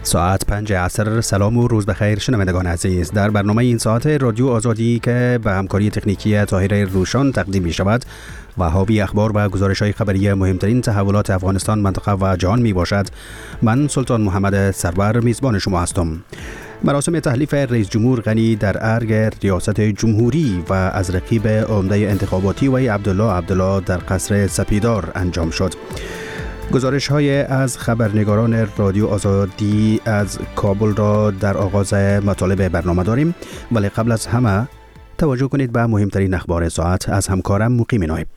ساعت 5 عصر. سلام و روز بخیر شنوندگان عزیز. در برنامه این ساعت رادیو آزادی که به همکاری تکنیکی طاهر روشان تقدیم می شود و حاوی اخبار و گزارش‌های خبری مهمترین تحولات افغانستان، منطقه و جهان می باشد، من سلطان محمد سرور میزبان شما هستم. مراسم تحلیف رئیس جمهور غنی در ارگ ریاست جمهوری و از رقیب عمده انتخاباتی وی عبدالله در قصر سپیدار انجام شد. گزارش‌های از خبرنگاران رادیو آزادی از کابل را در آغاز مطالب برنامه داریم، ولی قبل از همه توجه کنید به مهمترین اخبار ساعت از همکارم مقیم نایب.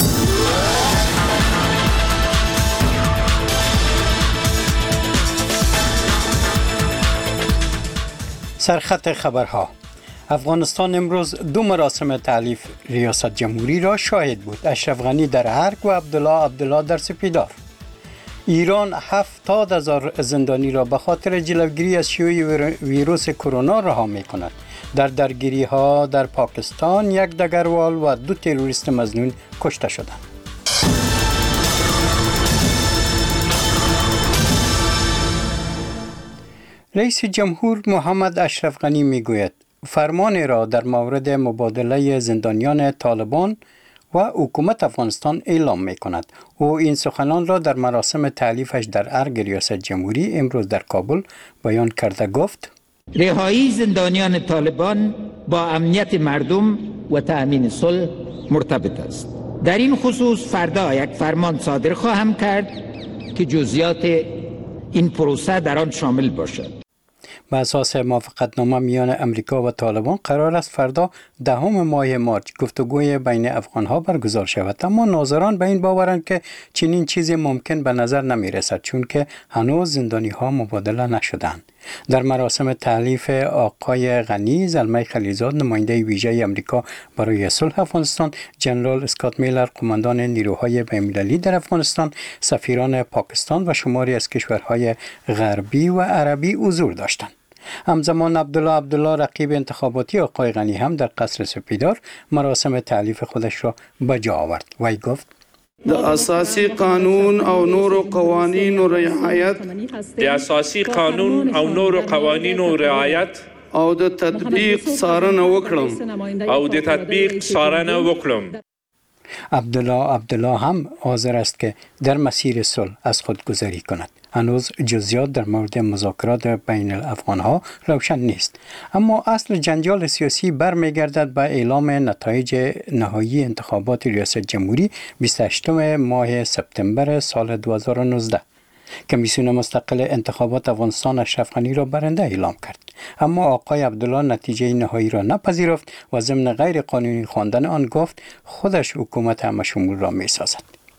سرخط خبرها. افغانستان امروز دو مراسم تحلیف ریاست جمهوری را شاهد بود. اشرف غنی در ارگ و عبدالله در سپیدار. ایران 70,000 زندانی را به خاطر جلوگیری از شیوع ویروس کرونا رها می کند. در درگیری ها در پاکستان یک دگروال و 2 تروریست مظنون کشته شدند. رئیس جمهور محمد اشرف غنی می گوید فرمان را در مورد مبادله زندانیان طالبان و حکومت افغانستان اعلام می کند. او این سخنان را در مراسم تحلیفش در ارگ ریاست جمهوری امروز در کابل بیان کرده گفت: رهایی زندانیان طالبان با امنیت مردم و تأمین صلح مرتبط است. در این خصوص فردا یک فرمان صادر خواهم کرد که جزئیات این پروسه در آن شامل باشد. به اساس موافقتنامه میان امریکا و طالبان قرار است فردا 10 ماه مارچ گفتگوی بین افغانها برگزار شود، اما ناظران به این باورند که چنین چیزی ممکن به نظر نمی رسد، چون که هنوز زندانی ها مبادله نشدند. در مراسم تحلیف آقای غنی، زلمه خلیلزاد نماینده ویژه امریکا برای صلح افغانستان، جنرال اسکات میلر قماندان نیروهای بین‌المللی در افغانستان، سفیران پاکستان و شماری از کشورهای غربی و عربی حضور داشتند. همزمان عبدالله رقیب انتخاباتی آقای غنی هم در قصر سپیدار مراسم تحلیف خودش را به جا آورد. وی گفت: د اساسی قانون او نور قوانین و رعایت او د تطبیق څارنه وکړم. عبدالله هم حاضر است که در مسیر صلح از خودگذری کند. هنوز جزئیات در مورد مذاکرات بین الافغانها روشن نیست، اما اصل جنجال سیاسی برمیگردد به اعلام نتایج نهایی انتخابات ریاست جمهوری 28 ماه سپتامبر سال 2019. کمیسیون مستقل انتخابات افغانستان اشرف غنی را برنده اعلام کرد، اما آقای عبدالله نتیجه نهایی را نپذیرفت و ضمن غیر قانونی خواندن آن گفت خودش حکومت همه شمول را می سازد.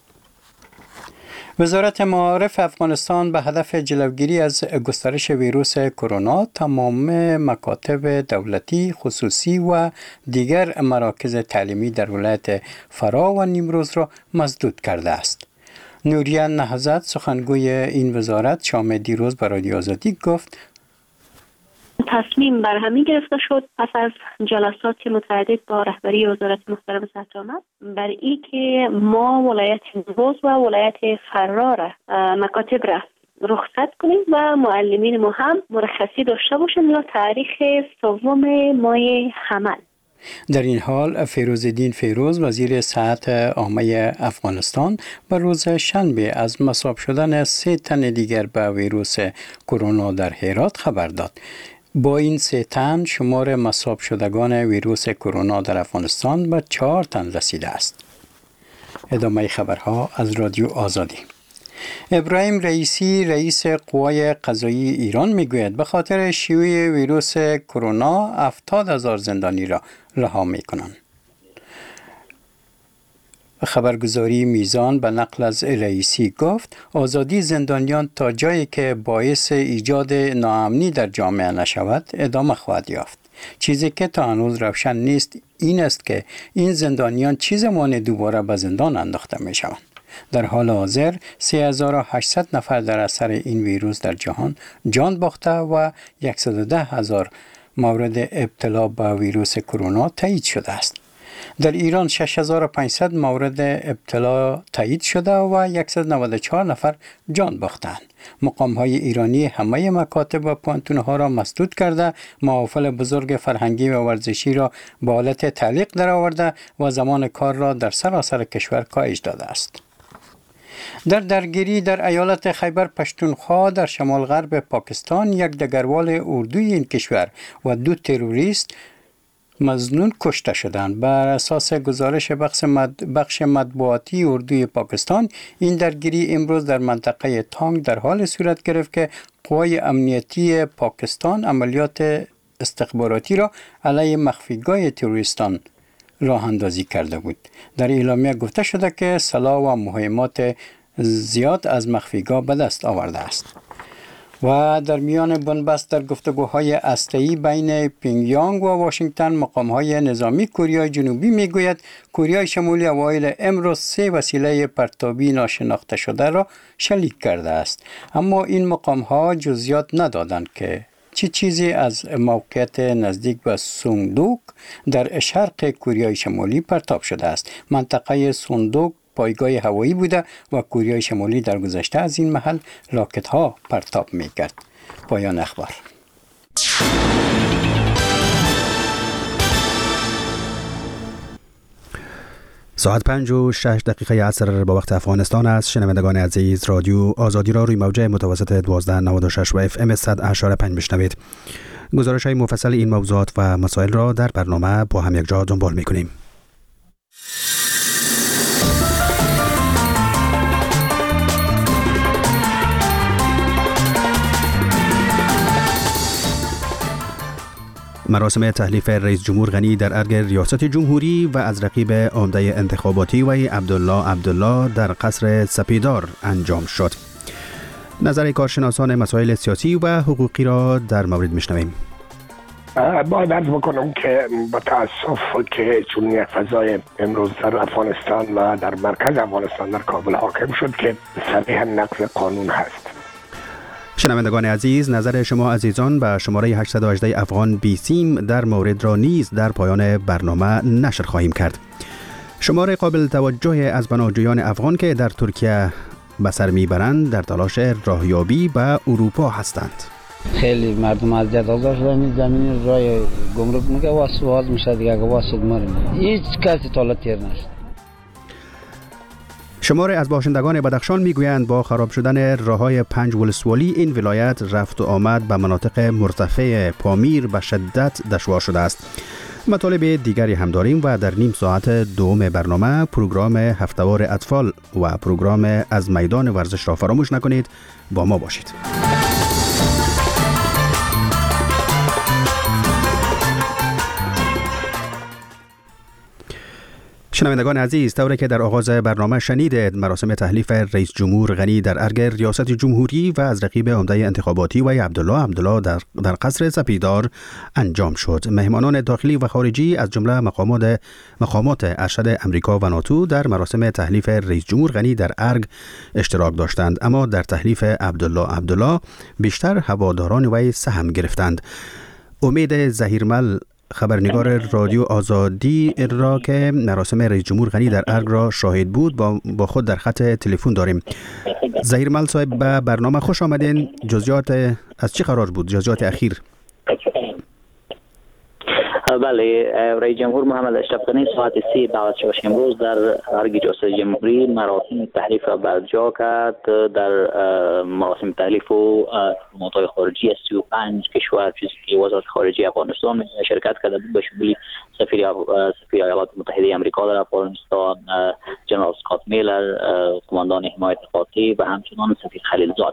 وزارت معارف افغانستان به هدف جلوگیری از گسترش ویروس کرونا تمام مکاتب دولتی، خصوصی و دیگر مراکز تعلیمی در ولایت فرا و نیمروز را مسدود کرده است. نوریه نهضت سخنگوی این وزارت شام دیروز به رادیو آزادی گفت: تصمیم بر همین گرفته شد پس از جلسات متعدد با رهبری وزارت محترم صدر آمد بر این که ما ولایت نیمروز و ولایت فرا را مکاتب را رخصت کنیم و معلمین ما هم مرخصی داشته باشند تا تاریخ 3 ماه حمل. در این حال فیروزالدین فیروز وزیر صحت عامه افغانستان به روز شنبه از مصاب شدن 3 تن دیگر به ویروس کرونا در هرات خبر داد. با این 3 تن شمار مصاب شدگان ویروس کرونا در افغانستان به 4 تن رسیده است. ادامه خبرها از رادیو آزادی. ابراهیم رئیسی رئیس قوای قضایی ایران میگوید به خاطر شیوع ویروس کرونا 70,000 زندانی را رها میکنند. خبرگزاری میزان به نقل از رئیسی گفت آزادی زندانیان تا جایی که باعث ایجاد ناامنی در جامعه نشود ادامه خواهد یافت. چیزی که تا هنوز روشن نیست این است که این زندانیان چه زمان دوباره به زندان انداخته می شوند. در حال حاضر 3800 نفر در اثر این ویروس در جهان جان باخته و 110,000 مورد ابتلا به ویروس کرونا تایید شده است. در ایران 6500 مورد ابتلا تایید شده و 194 نفر جان باختند. مقام‌های ایرانی همه مکاتب و پوانتون‌ها را مسدود کرده، محافل بزرگ فرهنگی و ورزشی را به حالت تعلیق درآورده و زمان کار را در سراسر کشور کاهش داده است. در درگیری در ایالت خیبر پشتونخوا در شمال غرب پاکستان، یک دگروال اردوی این کشور و 2 تروریست مظنون کشته شدند. بر اساس گزارش بخش مطبوعاتی اردوی پاکستان، این درگیری امروز در منطقه تانگ در حال صورت گرفت که قوای امنیتی پاکستان عملیات استخباراتی را علیه مخفیگاه تروریستان راه اندازی کرده بود. در اعلامیه گفته شده که سلاح و مهمات زیاد از مخفیگاه به دست آورده است. و در میان بنبست در گفتگوهای هسته‌ای بین پیونگیانگ و واشنگتن، مقام‌های نظامی کره جنوبی میگوید کره شمالی اوایل امروز 3 وسیله پرتابی ناشناخته شده را شلیک کرده است، اما این مقام‌ها جزئیات ندادند که چه چیزی از موقعیت نزدیک به سوندوک در شرق کره شمالی پرتاب شده است. منطقه سوندوک پایگاه هوایی بوده و کره شمالی در گذشته از این محل راکت ها پرتاب میکرد. پایان اخبار. ساعت 5:06 عصر با وقت افغانستان است. شنوندگان عزیز، رادیو آزادی را روی موج متوسط 1296 و FM 100.5 بشنوید. گزارش های مفصل این موضوعات و مسائل را در برنامه با هم یک جا دنبال میکنیم. مراسم تحلیف رئیس جمهور غنی در ارگ ریاست جمهوری و از رقیب عمده انتخاباتی وی عبدالله در قصر سپیدار انجام شد. نظر کارشناسان مسائل سیاسی و حقوقی را در مورد میشنویم. باید عرض بکنم که با تأسف که چون یک فضای امروز در افغانستان و در مرکز افغانستان در کابل حاکم شد که صریحاً نقض قانون هست. شنوندگان عزیز، نظر شما عزیزان به شماره 818 افغان بیسیم در مورد را نیز در پایان برنامه نشر خواهیم کرد. شماره قابل توجه از پناهجویان افغان که در ترکیه به سر میبرند در تلاش راهیابی به اروپا هستند. خیلی مردم اذیت آزار شدن. زمین رای گمرک میگه واسه میشه دیگه، واسه مرم هیچ کسی تا تیر نشد. شماره از باشندگان بدخشان میگویند با خراب شدن راههای 5 ولسوالی این ولایت رفت و آمد به مناطق مرتفع پامیر به شدت دشوار شده است. مطالب دیگری هم داریم و در نیم ساعت دوم برنامه پروگرام هفته‌وار اطفال و پروگرام از میدان ورزش را فراموش نکنید. با ما باشید. شنوندگان عزیز، طوری که در آغاز برنامه شنیدید، مراسم تحلیف رئیس جمهور غنی در ارگ ریاست جمهوری و از رقیب عمده انتخاباتی وی عبدالله در قصر سپیدار انجام شد. مهمانان داخلی و خارجی از جمله مقامات ارشد امریکا و ناتو در مراسم تحلیف رئیس جمهور غنی در ارگ اشتراک داشتند، اما در تحلیف عبدالله بیشتر هواداران وی سهم گرفتند. امید ظهیرمل، خبرنگار رادیو آزادی را که مراسم رئیس جمهور غنی در ارگ را شاهد بود با خود در خط تلفن داریم. ظهیرمل صاحب، به برنامه خوش آمدین. جزئیات از چی قرار بود؟ جزئیات اخیر. بله، رئیس جمهور محمد اشرف غنی ساعت 3 دعوت شد امروز در ارگ ریاست جمهوری مراسم تحلیف را برجا کرد. در مراسم تحلیف و دیپلمات‌های خارجی از 35 کشور چیزی که وزارت خارجه افغانستان شرکت کرده بود، به شمول سفیر ایالات متحده آمریکا در افغانستان جنرال اسکات میلر، قماندان حمایت خاطی و همچنان سفیر خلیلزاد.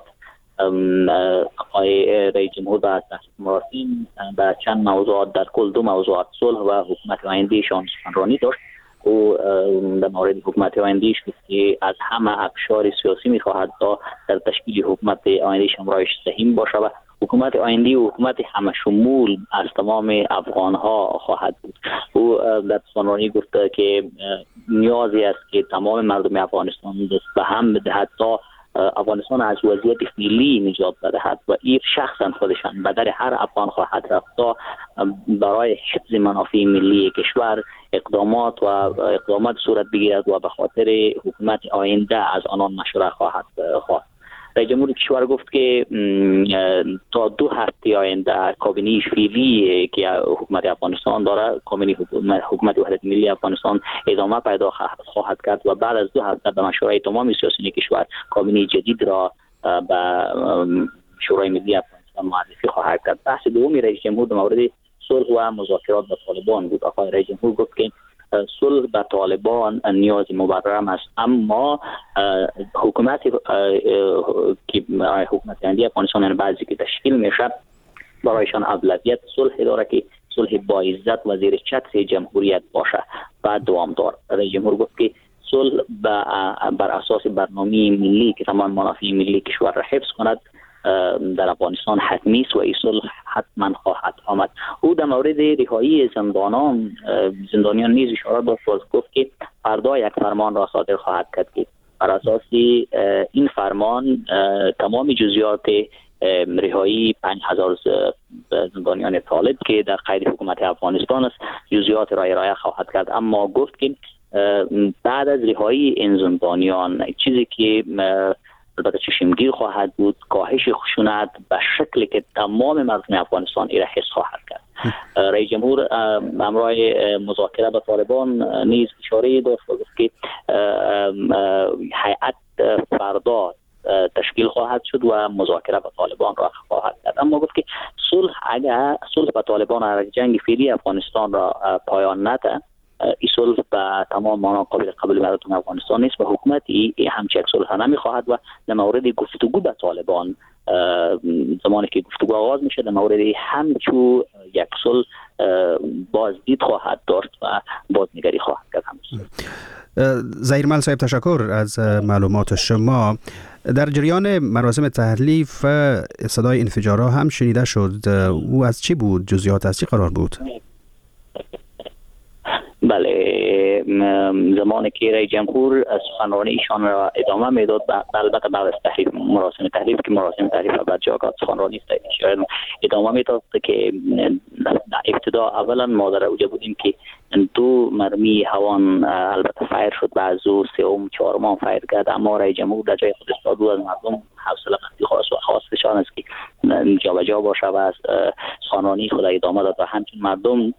آقای رئیس جمهور در مراسم در چند موضوعات، در کل 2 موضوعات صلح و حکومت آینده شان سخنرانی داشت. او در مورد حکومت آینده شد که از همه اقشار سیاسی می‌خواهد تا در تشکیل حکومت آینده شمرایش سهیم باشه و حکومت آینده و حکومت همه شمول از تمام افغان‌ها خواهد بود. او در سخنرانی گفته که نیازی است که تمام مردم افغانستان دست به هم بدهد تا افغانستان از وضعیت فعلی نجات بدهد و این شخصا خودشان به در هر افغان خواهد رفت تا برای حفظ منافع ملی کشور اقدامات صورت بگیرد و به خاطر حکومت آینده از آنان مشوره خواهد خواست. رئیس جمهور کشور گفت که تا 2 هفته آینده کابینه فعلی که حکومت افغانستان داره، کابینه حکومت وحدت ملی افغانستان ادامه پیدا خواهد کرد و بعد از 2 هفته به مشورت تمام سیاسیون کشور کابینه جدید را به شورای ملی افغانستان معرفی خواهد کرد. بحث دومی رئیس جمهور در مورد صلح و مذاکرات با طالبان بود. آقای رئیس جمهور گفت که صلح با طالبان نیاز مبرم است، اما حکومت ملی افغانستان بعضی که تشکیل میشه برایشان اولویت صلح داره که صلح با عزت و زیر چتر جمهوریت باشه و دوامدار. رئیس جمهور گفت که صلح بر اساس برنامه ملی که تمام منافع ملی کشور را حفظ کند در افغانستان حتمی است و این صلح حتما خواهد آمد. او در مورد رهایی زندانیان نیز اشاره داشت و گفت که فردا یک فرمان را صادر خواهد کرد که بر اساس این فرمان تمام جزئیات رهایی 5000 زندانیان طالب که در قید حکومت افغانستان است جزئیات را ارائه خواهد کرد. اما گفت که بعد از رهایی این زندانیان چیزی که البته چشمگیر خواهد بود کاهش خشونت به شکلی که تمام مردم افغانستان را حس خواهد کرد. رئیس جمهور همراه مذاکره با طالبان نیز اشاره داشت و گفت که هیئت فردا تشکیل خواهد شد و مذاکره با طالبان را خواهد کرد. اما گفت که اگر صلح با طالبان از جنگ فعلی افغانستان را پایان نده، این صلح به تمام معنا قابل قبول مردم افغانستان نیست و حکومت همچین یک صلح نمیخواهد و در مورد گفتگو با طالبان زمانی که گفتگو آغاز میشه در مورد همچون یک صلح بازدید خواهد داشت و بازنگری خواهد کرد. ظهیرمل صاحب تشکر از معلومات شما. در جریان مراسم تحلیف صدای انفجارها هم شنیده شد، او از چی بود؟ جزئیات از چی قرار بود؟ بله، زمانی که رئیس جمهور سخنرانی ایشان را ادامه میداد، البته بعد از مراسم تحلیف که مراسم تحلیف بعد جاگات سخنرانی ادامه میداد که ابتدا اولا ما در اوجه بودیم که 2 مرمی هوان البته فایر شد، بعد از 3 و 4 فایر کرد، اما رئیس جمهور در جای خود استاد از مردم حوصله بندی خواست و خواستشان است که جابجا باشه و از سخنرانی خود ادامه داد و همچنین مردم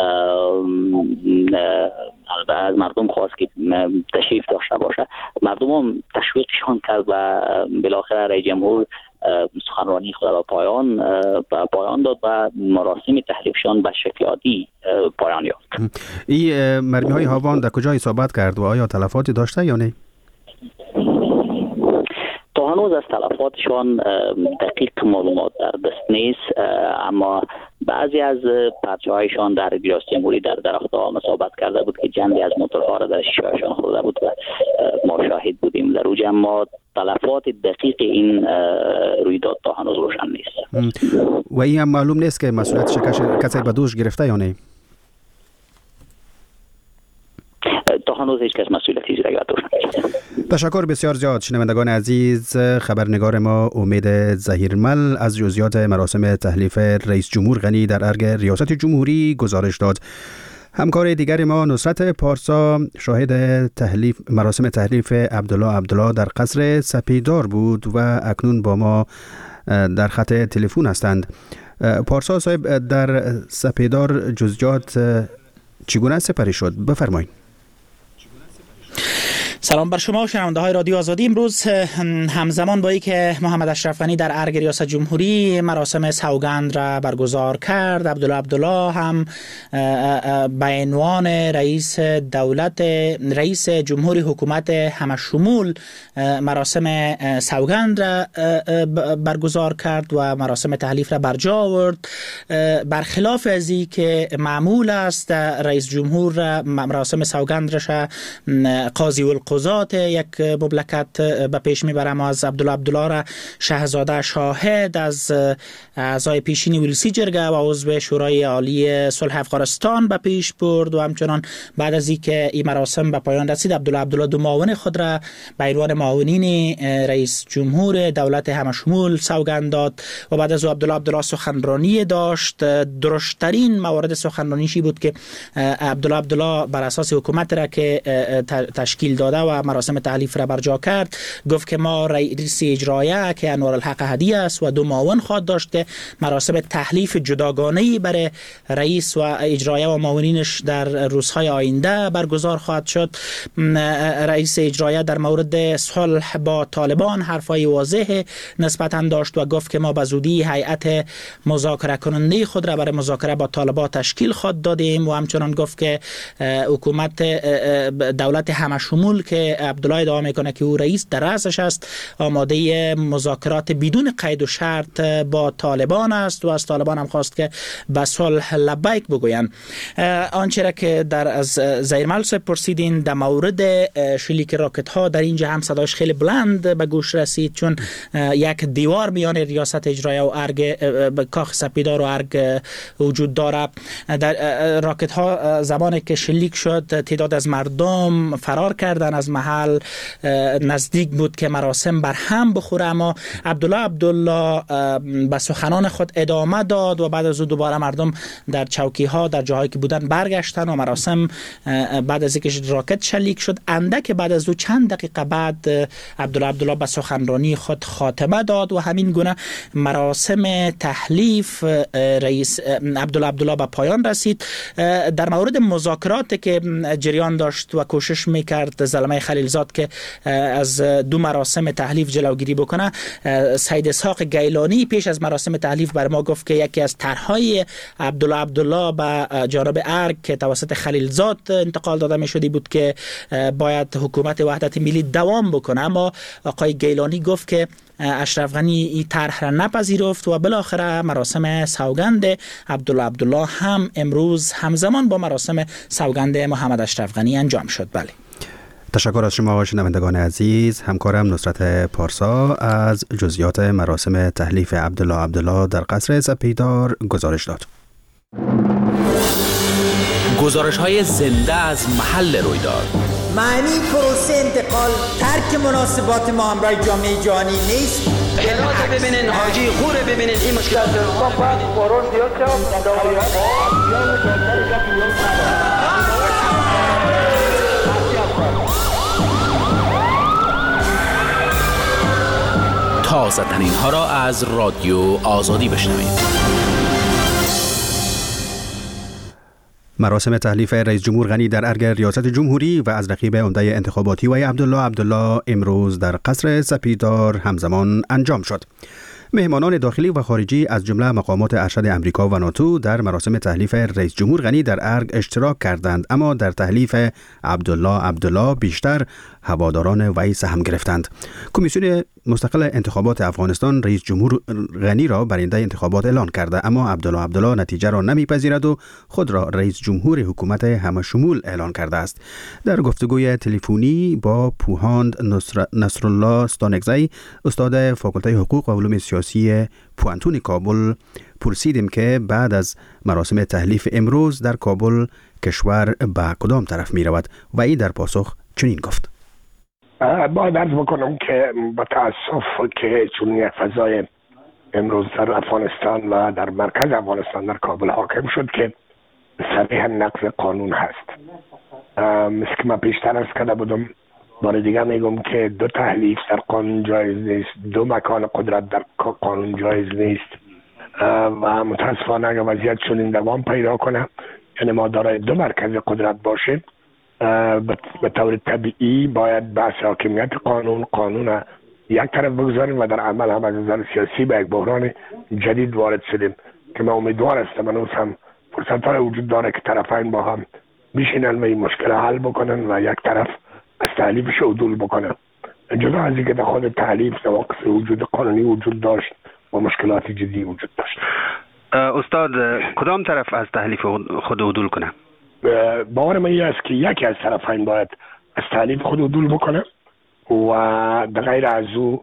از مردم خواست که تشریف داشته باشه. مردم هم تشویقشان کرد و بالاخره رئیس جمهور سخنرانی خود را پایان داد و مراسم تحلیفشان به شکل عادی پایان یافت. این مرمی های هاوان در کجا اصابت کرد و آیا تلفاتی داشته یا نه؟ تا هنوز از تلفاتشان دقیق معلومات در دست نیست، اما بعضی از پرچه‌هایشان در ریاست جمهوری در درخت‌ها اصابت کرده بود که جنبی از موتورها را در شیشه‌هایشان خورده بود و ما شاهد بودیم در اوج، اما تلفات دقیق این رویداد تا هنوز روشن نیست. و این هم معلوم نیست که مسئولیتش کسی به دوش گرفته یا نه؟ تا هنوز هیچ کس مسئولیتی زیر دوش نگرفته. تشکر بسیار زیاد. شنوندگان عزیز، خبرنگار ما امید ظهیرمل از جزئیات مراسم تحلیف رئیس جمهور غنی در ارگ ریاست جمهوری گزارش داد. همکار دیگر ما نصرت پارسا شاهد مراسم تحلیف عبدالله در قصر سپیدار بود و اکنون با ما در خط تلفن هستند. پارسا صاحب، در سپیدار جزئیات چگونه سپری شد؟ بفرمایید. سلام بر شما و شنونده های رادیو آزادی. امروز همزمان با اینکه محمد اشرف غنی در ارگ ریاست جمهوری مراسم سوگند را برگزار کرد، عبدالله هم به عنوان رئیس دولت، رئیس جمهوری حکومت همشمول مراسم سوگند را برگزار کرد و مراسم تحلیف را برجا آورد. برخلاف از این که معمول است، رئیس جمهور مراسم سوگند را قاضی القضات تلفظات یک مملکت به پیش میبره. ما از عبدالله را شاهزاده شاهد، از اعضای پیشین ولسی جرگه و عضو شورای عالی صلح افغانستان به پیش برد و همچنان بعد از اینکه این مراسم به پایان رسید عبدالله دو معاون خود را به عنوان معاونین رئیس جمهور دولت همشمول سوگند داد و بعد از او عبدالله سخنرانی داشت. درشترین موارد سخنرانیشی بود که عبدالله بر اساس حکومت را که تشکیل داده و مراسم تحلیف را برجا کرد گفت که ما رئیس اجرایه که انوارالحق هدی است و دو معاون خواهد داشت که مراسم تحلیف جداگانه‌ای برای رئیس و اجرایه و معاونینش در روزهای آینده برگزار خواهد شد. رئیس اجرایه در مورد صلح با طالبان حرفای واضح نسبتاً داشت و گفت که ما به زودی هیئت مذاکره کننده خود را برای مذاکره با طالبان تشکیل خواهد دادیم و همچنان گفت که حکومت دولت همشمول که عبدالله ادعا میکنه که او رئیس در رأسش است آماده مذاکرات بدون قید و شرط با طالبان است و از طالبان هم خواست که به صلح لبیک بگویند. آنچه را که در از زیرمل پرسیدین در مورد شلیک راکت ها در اینجا هم صداش خیلی بلند به گوش رسید چون یک دیوار میان ریاست اجرایه و ارگ کاخ سپیدار و ارگ وجود داره. در راکت ها زمانی که شلیک شد تعداد از مردم فرار کردن از محل، نزدیک بود که مراسم بر هم بخوره، اما عبدالله به سخنان خود ادامه داد و بعد از او دوباره مردم در چوکی ها در جاهایی که بودن برگشتن و مراسم بعد از اینکه راکت شلیک شد اندک بعد از او چند دقیقه بعد عبدالله به سخنرانی خود خاتمه داد و همین گونه مراسم تحلیف رئیس عبدالله به پایان رسید. در مورد مذاکرات که جریان داشت و کوشش میکرد زلمه خلیلزاد که از دو مراسم تحلیف جلوگیری بکنه، سید اسحاق گیلانی پیش از مراسم تحلیف بر ما گفت که یکی از طرحهای عبدالله به جانب ارگ که توسط خلیلزاد انتقال داده می شدی بود که باید حکومت وحدت ملی دوام بکنه، اما آقای گیلانی گفت که اشرف غنی این طرح را نپذیرفت و بالاخره مراسم سوگند عبدالله هم امروز همزمان با مراسم سوگند محمد اشرف غنی انجام شد. بله، تشکر از شما شنوندگان عزیز. همکارم نصرت پارسا از جزئیات مراسم تحلیف عبدالله در قصر سپیدار گزارش داد. گزارش‌های زنده از محل رویداد. معنی پروسه انتقال ترک مناسبات ما همراه جامعه جهانی نیست. کلاس ببینین، حاجی خوره ببینین، این مشکلات ما باید قرار زیاد تازه ترین ها را از رادیو آزادی بشنوید. مراسم تحلیف رئیس جمهور غنی در ارگ ریاست جمهوری و از رقیب عمده انتخاباتی وی عبدالله امروز در قصر سپیدار همزمان انجام شد. مهمانان داخلی و خارجی از جمله مقامات ارشد امریکا و ناتو در مراسم تحلیف رئیس جمهور غنی در ارگ اشتراک کردند، اما در تحلیف عبدالله بیشتر هواداران وی سهم گرفتند. کمیسیون مستقل انتخابات افغانستان رئیس جمهور غنی را برنده انتخابات اعلان کرده، اما عبدالله نتیجه را نمیپذیرد و خود را رئیس جمهور حکومت همشمول اعلان کرده است. در گفتگوی تلفنی با پوهاند نصرالله ستانکزی، استاد فاکولته حقوق و علوم سیاسی پوانتون کابل، پرسیدیم که بعد از مراسم تحلیف امروز در کابل کشور به کدام طرف می رود و ای در پاسخ چنین گفت: باید عرض بکنم که با تأسف که چون یک فضای امروز در افغانستان و در مرکز افغانستان در کابل حاکم شد که صریحا نقض قانون هست. مثل که من پیشتر عرض کرده بودم، بار دیگه میگم که دو تحلیف در قانون جایز نیست، دو مکان قدرت در قانون جایز نیست و متاسفانه اگر وضعیت چنین دوام پیدا کنه، یعنی ما دارای دو مرکز قدرت باشیم، به طور طبیعی باید بحث حاکمیت قانون یک طرف بگذاریم و در عمل هم از نظر سیاسی به یک بحران جدید وارد شدیم که من امیدوار هستم هنوز هم فرصت های وجود داره که طرفین با هم بشینن و این مشکل حل بکنن و یک طرف از تحلیفش عدول بکنن. جدا از اینکه در خود تحلیف نواقص وجود قانونی وجود داشت و مشکلات جدی وجود داشت. استاد، کدام طرف از تحلیف خود عدول کنه؟ باور من است که یکی از طرفین باید از تحلیف خود عدول بکنه و در غیر از او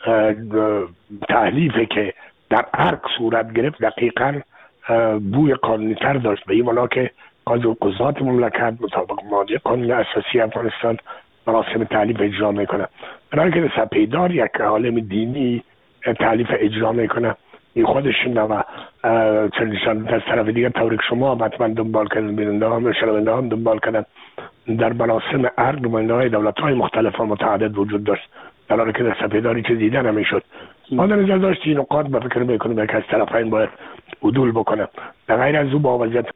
تحلیفی که در ارگ صورت گرفت دقیقاً بوی قانونی تر داشت، به این معنا که قضات مملکت مطابق ماده قانون اساسی افغانستان مراسم تحلیف اجرا میکنه. برای که سپیدار یک عالم دینی تحلیف اجرا میکنه، این خودشون و چندشان از طرف دیگر طوری که شما حتما دنبال کردن، بیننده هم شنونده هم دنبال کردن، در مراسم ارگ نماینده های دولت های مختلف و متعدد وجود داشت، در حالی که در سپیداری که دیدن نمیشد. ما در نظر داشت این نقاط به فکر میکنیم که از طرفین باید عدول بکنه. در غیر از او با وضعیت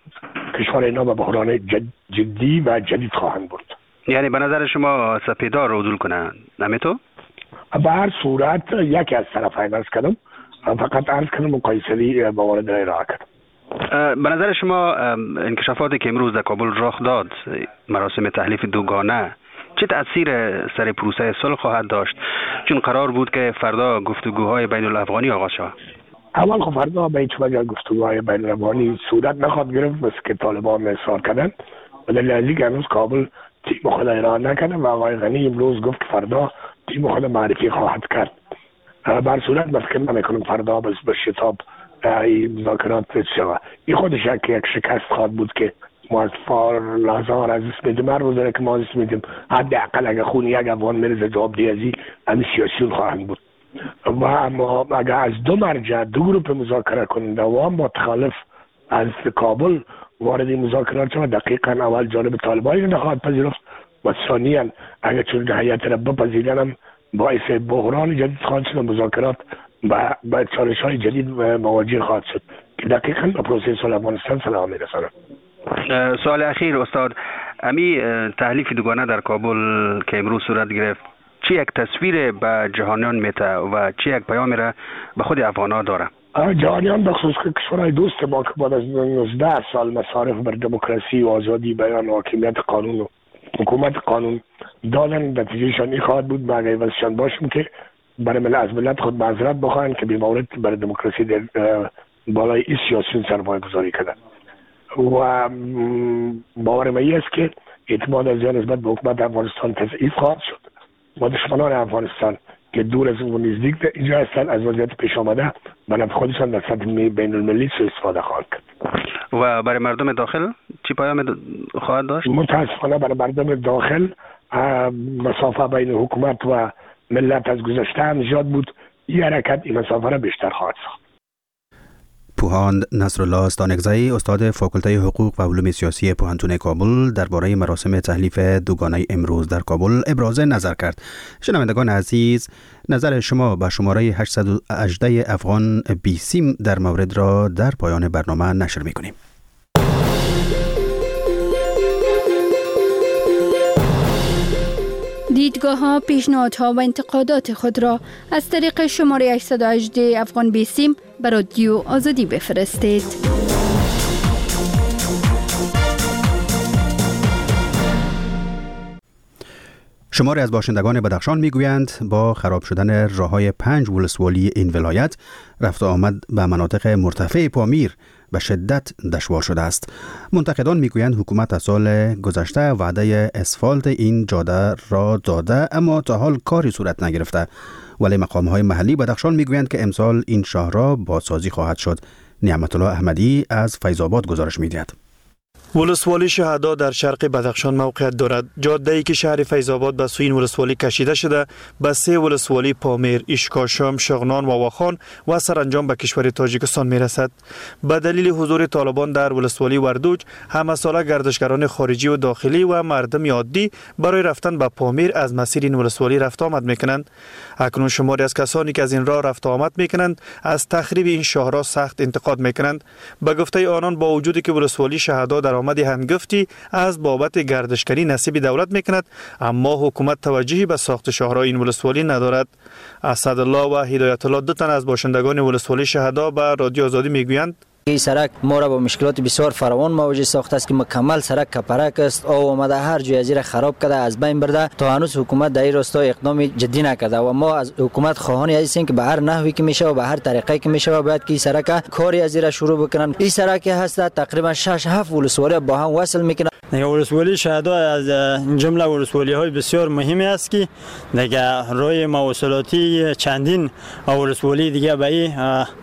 کشور اینا به بحران جدی و جدید خواهند برد. یعنی به نظر شما سپیدار رو عدول کنن نمیتو؟ به هر صورت یکی از طرفین عرض کردم، فقط عرض کردم مقایسه‌ای با وارد ارائه کردم. به نظر شما انکشافاتی که امروز در کابل رخ داد، مراسم تحلیف دوگانه، چه تأثیر سر پروسه صلح خواهد داشت؟ چون قرار بود که فردا گفتگوهای بین الافغانی آغاز شود. اول خب فردا به هیچ وجه گفتگوهای بین الافغانی صورت نخواهد گرفت، بس که طالبان اصرار کردن و دلیلی که هنوز کابل تیم خود ارائه نکرده و آقای غنی امروز گفت که فردا تیم خود معرفی خواهد کرد. بر صورت بس که نمیکنم فردا بس به شتاب این مذاکرات شود. این خودش یک شکست خواهد بود که ما از لحظه از دست میدیم. هر روز که ما از دست میدیم حداقل اگر خون یک افغان میرزه جوابدهی از این سیاسیون خواهند بود. و اما اگر از دو مرجع دو گروپ مذاکره کننده و هم متخالف از کابل وارد مذاکرات شود، دقیقا اول جانب طالبانی نخواهد پذیرفت و ثانیا اگر چون هیئت را بپذیرن هم باعث بحران جدید خواهد شد، مذاکرات با چالش های جدید مواجه خواهد شد که دقیقا به پروسه صلح افغانستان صلاح میرساند. سوال اخیر استاد، امی تحلیف دوگانه در کابل که امروز صورت گرفت چه یک تصویر به جهانیان میته و چه یک پیام را به خود افغان‌ها داره؟ جهانیان به خصوص کشورهای دوست ما که بعد از 19 سال مصارف بر دموکراسی و آزادی بیان و حاکمیت قانون و حکومت قانون دادن، نتیجهشان این خواهد بود به عوضشان باشیم که برای از ملت خود معذرت بخواهند که بی‌مورد برای دموکراسی در بالای این سیاسیون سرمایه گذاری کردن. و باور من است که اعتماد از نسبت به حکومت افغانستان تضعیف خواهد شد و دشمنان افغانستان که دور از اون نزدیک اینجا هستند از وضعیت پیش آمده به نفع خودشان در سطح بین المللی سوء استفاده خواهند کرد. و برای مردم داخل چی پیام خواهد داشت؟ متاسفانه برای مردم داخل مسافه بین حکومت و ملت از گذشته هم زیاد بود، این حرکت این مسافه را بیشتر خواهد ساخت. پوهاند نصرالله استانکزی، استاد فاکولته حقوق و علوم سیاسی پوهنتون کابل، درباره مراسم تحلیف دوگانه امروز در کابل ابراز نظر کرد. شنوندگان عزیز، نظر شما به شماره 818 افغان بیسیم در مورد را در پایان برنامه نشر می‌کنیم. دیدگاه‌ها، پیشنهادها و انتقادات خود را از طریق شماره 818 افغان بیسیم به رادیو آزادی بفرستید. شماری از باشندگان بدخشان میگویند با خراب شدن راه‌های 5 ولسوالی این ولایت، رفت و آمد به مناطق مرتفع پامیر به شدت دشوار شده است. منتقدان میگویند حکومت از سال گذشته وعده اسفالت این جاده را داده اما تا حال کاری صورت نگرفته، ولی مقام‌های محلی بدخشان میگویند که امسال این شاهراه بازسازی خواهد شد. نعمت الله احمدی از فیض آباد گزارش می‌دهد. ولسوالی شهدا در شرق بدخشان موقعیت دارد. جاده‌ای که شهر فیض آباد به سوی این ولسوالی کشیده شده به 3 ولسوالی پامیر، ایشکاشم، شغنان و واخان و سرانجام به کشور تاجیکستان میرسد. به دلیل حضور طالبان در ولسوالی وردوج، همه ساله گردشگران خارجی و داخلی و مردم عادی برای رفتن به پامیر از مسیر این ولسوالی رفت آمد میکنند. اکنون شماری از کسانی که از این راه رفت آمد میکنند از تخریب این شاهراه سخت انتقاد میکنند. به گفته آنان با وجودی که ولسوالی شهدا در آمد هنگفتی از بابت گردشگری نصیب دولت میکند، اما حکومت توجهی به ساخت شاهراه این ولسوالی ندارد. اسدالله و هدایت الله، دو تن از باشندگان ولسوالی شهدا، به رادیو آزادی میگویند این سرک ما را با مشکلات بسیار فراوان مواجه ساخته است که مکمل سرک کپرک است، آب آمده هر جای از را خراب کرده، از بین برده. تا هنوز حکومت در این راستا اقدام جدی نکرده و ما از حکومت خواهانی هستیم که به هر نحوی که میشه و به هر طریقی که میشه باید که این سرک کاری از را شروع بکنن. این سرک هست تقریبا 6-7 ولسوالی با هم وصل میکنه. ولسوالی شهدا از جمله ولسوالی های بسیار مهمی است که دیگه روی مواصلاتی چندین ولسوالی دیگه به این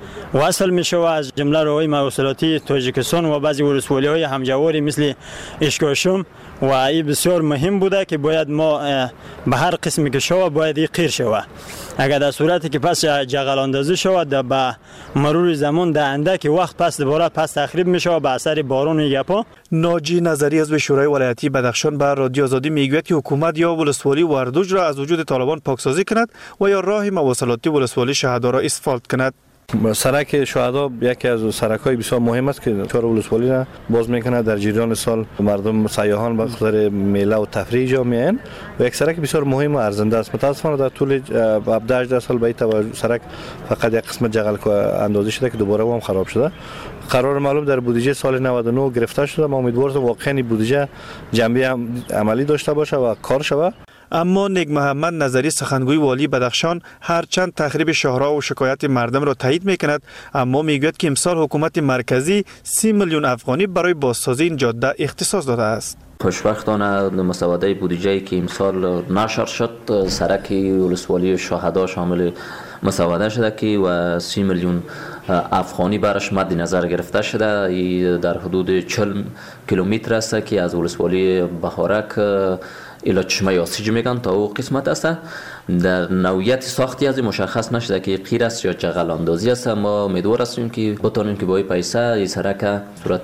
وصل میشه و از جمله روی مواصلاتی تاجیکستان و بعضی ولسوالی های همجواری مثل اشکاشم و این بسیار مهم بوده که باید ما به هر قسمی که شود باید این قیر شود. اگر در صورتی که پس جغل اندازی شود به مرور زمان در اندک وقت پس دوباره پس تخریب میشه به اثر باران و گپا. ناجی نظری از شورای ولایتی بدخشان به رادیو آزادی میگوید که حکومت یا ولسوالی وردوج را از وجود طالبان پاکسازی کند و یا راه مواصلاتی ولسوالی شهدا را اسفالت کند. سرک شهدا یکی از سرک‌های بسیار مهم است که کار ولسوالی را باز میکنه. در جریان سال مردم سیاحان به خاطر میله و تفریح جا میان و یک سرک بسیار مهم و ارزنده است. متاسفانه در طول 17 سال به این سرک فقط یک قسمت جغل اندازی شده که دوباره هم خراب شده. قرار معلوم در بودجه سال 99 گرفته شده. ما امیدواریم واقعا بودجه جنبه عملی داشته باشه و کار شود. اما نگ محمد نظری سخنگوی والی بدخشان هرچند تخریب شهرها و شکایت مردم را تایید میکند، اما میگوید که امسال حکومت مرکزی 30 میلیون افغانی برای بازسازی این جاده اختصاص داده است. خوشبختانه مسوده بودجه‌ای که امسال نشر شد سرک ولسوالی شهدا شامل مسوده شده که و 30 میلیون افغانی برش مد نظر گرفته شده. در حدود 40 کیلومتر است که از ولسوالی بهارک الی چشمه یاسیج میگن تا او قسمت است. در نوعیت ساختی از مشخص نشده که قیر است یا جغل اندازی است. ما امیدوار هستیم که بتونیم که با این پیسه این سرک صورت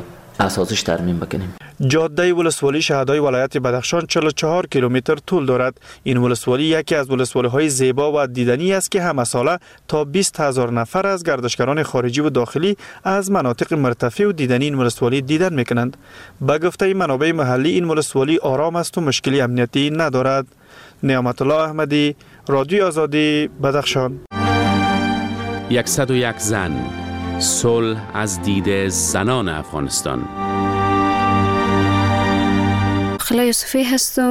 اساسیش ترمیم بکنیم. جاده ولسوالی شهدای ولایت بدخشان 44 کیلومتر طول دارد. این ولسوالی یکی از ولسوالی‌های زیبا و دیدنی است که همه ساله تا 20,000 نفر از گردشگران خارجی و داخلی از مناطق مرتفع و دیدنی این ولسوالی دیدن میکنند. به گفته منابع محلی این ولسوالی آرام است و مشکلی امنیتی ندارد. نعمت الله احمدی، رادیو آزادی، بدخشان. 101 زن، صلح از دید زنان افغانستان. خلا یوسفی هستم،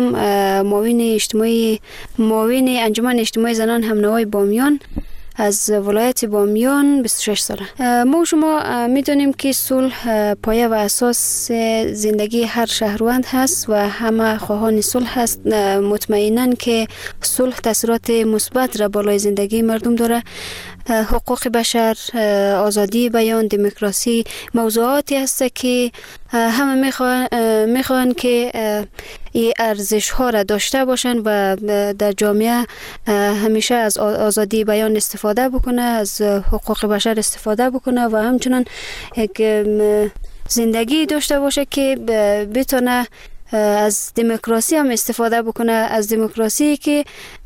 معاون انجمن اجتماعی زنان همنوای بامیان از ولایت بامیان 26 ساله. ما شما میدونیم که صلح پایه و اساس زندگی هر شهروند هست و همه خواهان صلح هست. مطمئنن که صلح تاثیرات مثبت را بالای زندگی مردم داره. حقوق بشر، آزادی بیان، دموکراسی موضوعاتی هست که همه میخوان که این ارزش ها را داشته باشن و در جامعه همیشه از آزادی بیان استفاده بکنه، از حقوق بشر استفاده بکنه و همچنان یک زندگی داشته باشه که بتونه از دموکراسی هم استفاده بکنه. از دموکراسی که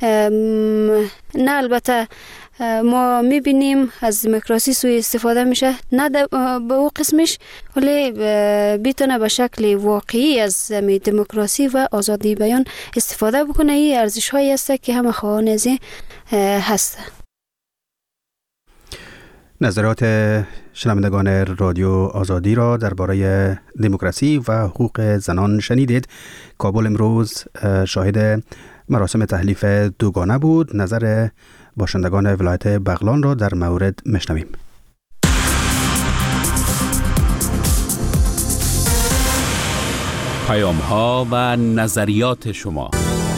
نه البته ما میبینیم از دموکراسی سوی استفاده میشه، نه به او قسمش، ولی بیتونه به شکل واقعی از دموکراسی و آزادی بیان استفاده بکنه. این ارزش هایی هست که همه خواهان از هست. نظرات شنوندگان رادیو آزادی را درباره دموکراسی و حقوق زنان شنیدید. کابل امروز شاهد مراسم تحلیف دوگانه بود. نظر باشندگان ولایت بغلان را در مورد میشنویم. پیام‌ها و نظریات شما.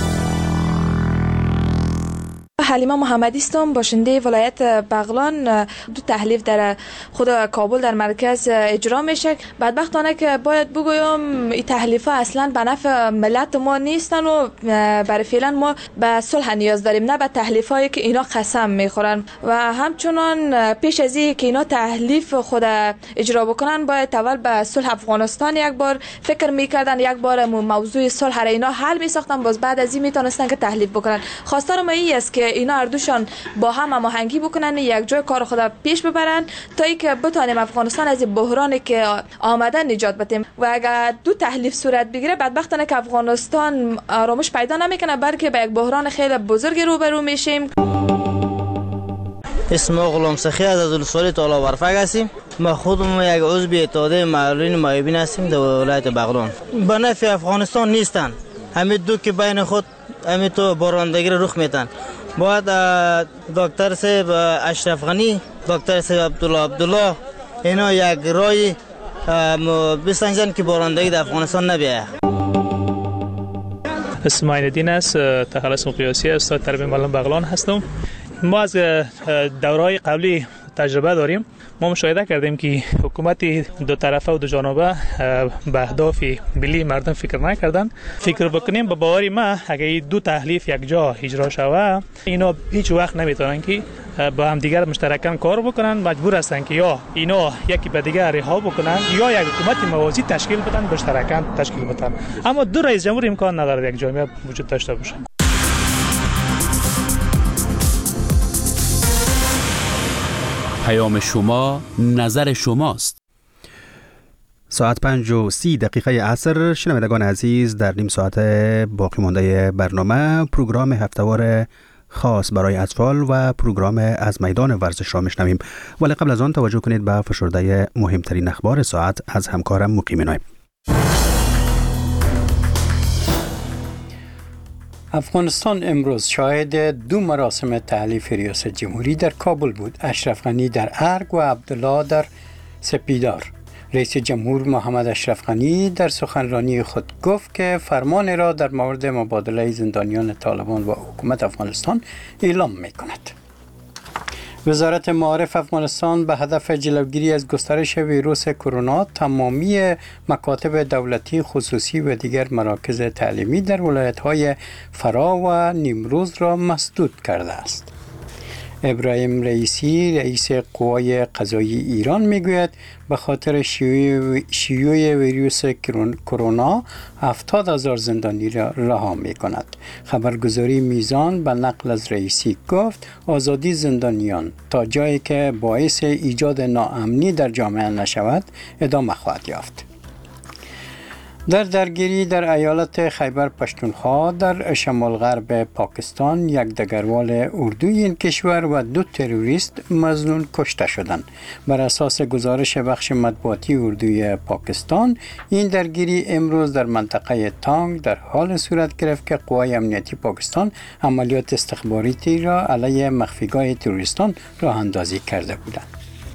حلیمه محمدی هستم، باشنده ولایت بغلان. دو تحلیف در خود کابل در مرکز اجرا میشه. بدبختانه که باید بگویم این تحلیف ها اصلا به نفع ملت ما نیستن و برای فعلا ما به صلح نیاز داریم، نه به تحلیف هایی که اینا قسم میخورن. و همچنان پیش از این که اینا تحلیف خود اجرا بکنن باید اول به صلح افغانستان یک بار فکر میکردن، یک بار موضوع صلح را اینا حل میساختن، باز بعد از این میتونستن که تحلیف بکنن. خواستار ما این است که اینا اردوشان با هم هماهنگی بکنن، یک جای کار خود پیش ببرن تا اینکه بتونیم افغانستان از بحرانی که آمده نجات بدیم. و اگر دو تحلیف صورت بگیره بدبختانه که افغانستان آرامش پیدا نمیکنه، بلکه به یک بحران خیلی بزرگ روبرو میشیم. اسم غلام سخی از ولسوالی طالب ورفق هستیم. ما خودم یک عضو اتحادیه معلولین معیوبین هستیم در ولایت بغلان. به نفع افغانستان نیستن، همین دو که بین خود همین تو بارندگی رخ میتن. باید دکتر صاحب اشرف غنی، دکتر صاحب عبدالله اینا یک رای بسنجن که بارندگی در افغانستان نبیه. اسم معین است، تخلص قیاسی استاد تربیت معلم بغلان هستم. ما از دوره‌های قبلی تجربه داریم. ما مشاهده کردیم که حکومت دو طرفه و دو جانبه به اهداف ملی مردم فکر نکردن. فکر بکنیم به باور ما اگه دو تحلیف یک جا اجرا شوه اینا هیچ وقت نمیتونن که با هم دیگر مشترکاً کار بکنن. مجبور هستن که یا اینا یکی به دیگر رها بکنن یا یک حکومت موازی تشکیل بدن، مشترکاً تشکیل بدن. اما دو رئیس جمهور امکان نداره یک جامعه وجود داشته باشه. پیام شما، نظر شماست. ساعت 5:30 عصر. شنوندگان عزیز، در نیم ساعت باقی مانده برنامه پروگرام هفتهوار خاص برای اطفال و پروگرام از میدان ورزش را میشنویم، ولی قبل از آن توجه کنید به فشرده مهمترین اخبار ساعت از همکارم مقیم نایم. افغانستان امروز شاهد دو مراسم تحلیف ریاست جمهوری در کابل بود. اشرف غنی در ارگ و عبدالله در سپیدار. رئیس جمهور محمد اشرف غنی در سخنرانی خود گفت که فرمان را در مورد مبادله زندانیان طالبان و حکومت افغانستان اعلام می‌کند. وزارت معارف افغانستان به هدف جلوگیری از گسترش ویروس کرونا تمامی مکاتب دولتی، خصوصی و دیگر مراکز تعلیمی در ولایت‌های فرا و نیمروز را مسدود کرده است. ابراهیم رئیسی رئیس قوای قضایی ایران میگوید به خاطر شیوع ویروس کرونا 70,000 زندانی را رها می کند. خبرگزاری میزان به نقل از رئیسی گفت آزادی زندانیان تا جایی که باعث ایجاد ناامنی در جامعه نشود ادامه خواهد یافت. در درگیری در ایالت خیبر پشتونخوا در شمال غرب پاکستان یک دگروال اردوی این کشور و دو تروریست مظنون کشته شدند. بر اساس گزارش بخش مطبوعاتی اردوی پاکستان، این درگیری امروز در منطقه تانگ در حال صورت گرفت که قوای امنیتی پاکستان عملیات استخباراتی را علیه مخفیگاه تروریستان راه اندازی کرده بودند.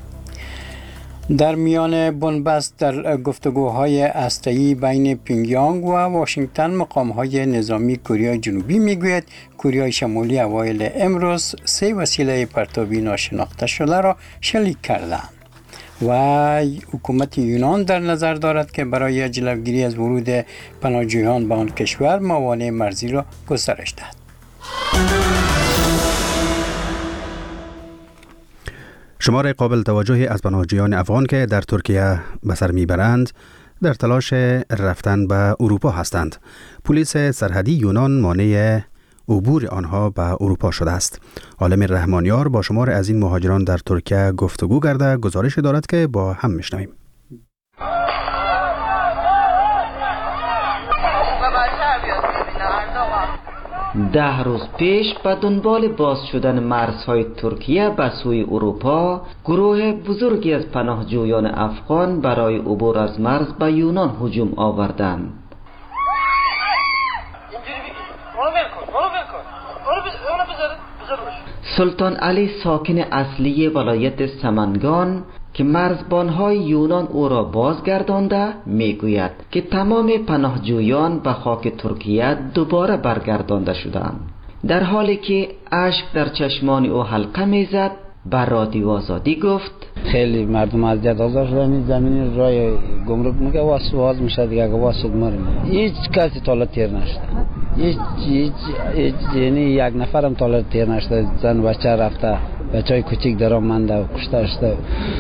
در میان بنبست در گفتگوهای هسته‌ای بین پیونگیانگ و واشنگتن، مقام‌های نظامی کره جنوبی میگوید کره شمالی اوایل امروز 3 وسیله پرتابی ناشناخته شده را شلیک کردند و حکومت یونان در نظر دارد که برای جلوگیری از ورود پناهجویان به آن کشور موانع مرزی را گسترش دهد. شمار قابل توجهی از پناهجویان افغان که در ترکیه به سر میبرند در تلاش رفتن به اروپا هستند. پلیس سرحدی یونان مانع عبور آنها به اروپا شده است. عالم رحمانیار با شمار از این مهاجران در ترکیه گفتگو کرده گزارش دارد که با هم میشنویم. 10 روز پیش به دنبال باز شدن مرزهای ترکیه به سوی اروپا، گروه بزرگی از پناهجویان افغان برای عبور از مرز به یونان هجوم آوردند. سلطان علی ساکن اصلی ولایت سمنگان که مرزبانهای یونان او را بازگردانده میگوید که تمام پناهجویان به خاک ترکیه دوباره برگردانده شدند. در حالی که اشک در چشمان او حلقه میزد بر رادیو آزادی گفت خیلی مردم اذیت آزار شدن. زمین رای گمرک میگه واسواز میشه دیگه، اگه واسد مریم. هیچ کسی تا تیر نشده. هیچ یعنی یک نفرم تا تیر نشده. زن بچه رفته، بچهای کوچیک درام مانده و کشته شده.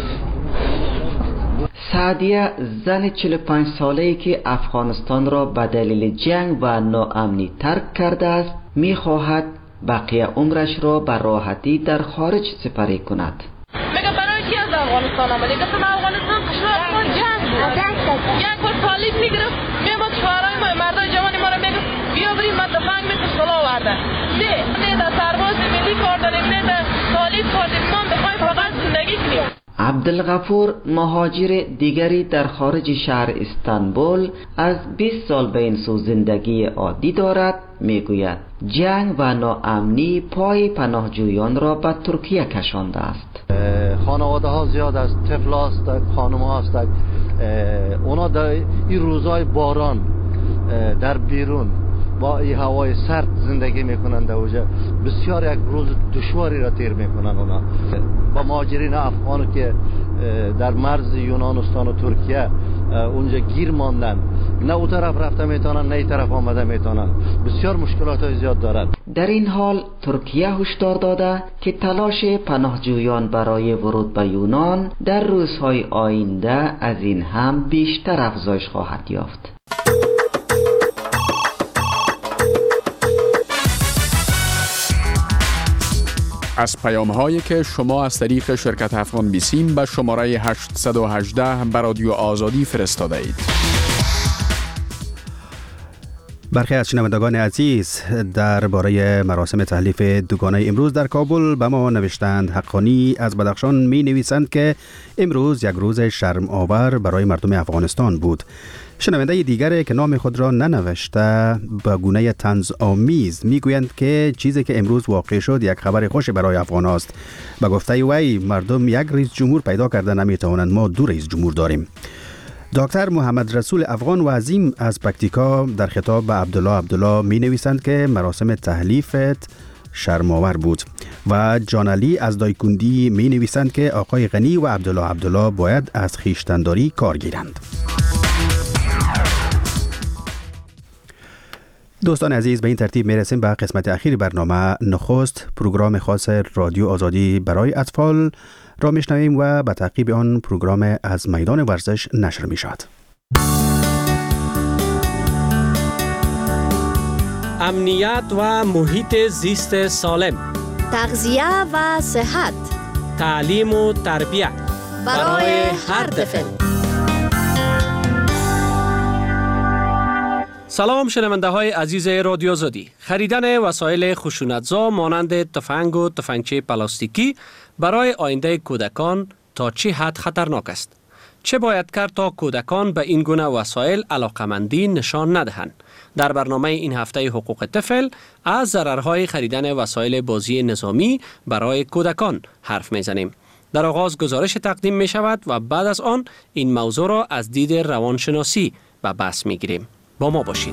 سعدیه زن 45 ساله‌ای که افغانستان را به دلیل جنگ و ناامنی ترک کرده است، می‌خواهد بقیه عمرش را به راحتی در خارج سپری کند. میگم برای کی از افغانستان آمده؟ گفتم افغانستان کشور ما جنگ بود. یک بار پالیس میگرفت، میومد شوهرای ما مردای جوان ما رو میگفت بیا بریم ما تفنگ میتونیم سلاح ورده. نه در سرباز ملی کار داریم، نه در پالیس کار داریم، ما میخوایم فقط زندگی کنیم. عبدالغفور مهاجر دیگری در خارج شهر استانبول از 20 سال به این سو زندگی عادی دارد میگوید جنگ و ناامنی پای پناهجویان را به ترکیه کشانده است. خانواده ها زیاد است، طفل هستند، خانم ها هستند، اونا در این روزهای باران در بیرون با این هوای سرد زندگی میکنن در اوجه، بسیار یک روز دشواری را تیر میکنن. اونا با مهاجرین افغان که در مرز یونانستان و ترکیه اونجا گیر ماندن، نه او طرف رفته میتونن نه این طرف آمده میتونن، بسیار مشکلات های زیاد دارد. در این حال ترکیه هشدار داده که تلاش پناهجویان برای ورود به یونان در روزهای آینده از این هم بیشتر افزایش خواهد یافت. از پیام‌هایی که شما از طریق شرکت افغان بیسیم به شماره 818 به رادیو آزادی فرستاده اید. برخی از شنوندگان عزیز درباره مراسم تحلیف دوگانه امروز در کابل به ما نوشتند. حقانی از بدخشان می نویسند که امروز یک روز شرم آور برای مردم افغانستان بود. شنونده دیگر که نام خود را ننوشته به گونه طنز آمیز میگویند که چیزی که امروز واقع شد یک خبر خوش برای افغان است. به گفته وی مردم یک رئیس جمهور پیدا کرده نمیتوانند، ما دو رئیس جمهور داریم. دکتر محمد رسول افغان و عظیم از پکتیکا در خطاب به عبدالله می نویسند که مراسم تحلیفت شرم‌آور بود و جانعلی از دایکندی می نویسند که آقای غنی و عبدالله باید از خویشتنداری کار گیرند. دوستان عزیز، به این ترتیب می رسیم به قسمت اخیر برنامه. نخست پروگرام خاص رادیو آزادی برای اطفال را میشنویم و به تعقیب آن پروگرام از میدان ورزش نشر می شود. امنیت و محیط زیست سالم، تغذیه و صحت، تعلیم و تربیت برای هر طفل. سلام شنونده های عزیز رادیو آزادی. خریدن وسایل خشونتزا مانند تفنگ و تفنگچه پلاستیکی برای آینده کودکان تا چه حد خطرناک است؟ چه باید کرد تا کودکان به این گونه وسایل علاقمندی نشان ندهند؟ در برنامه این هفته حقوق طفل از ضررهای خریدن وسایل بازی نظامی برای کودکان حرف میزنیم. در آغاز گزارش تقدیم می شود و بعد از آن این موضوع را از دید روانشناسی به بحث می گیریم. با ما باشید.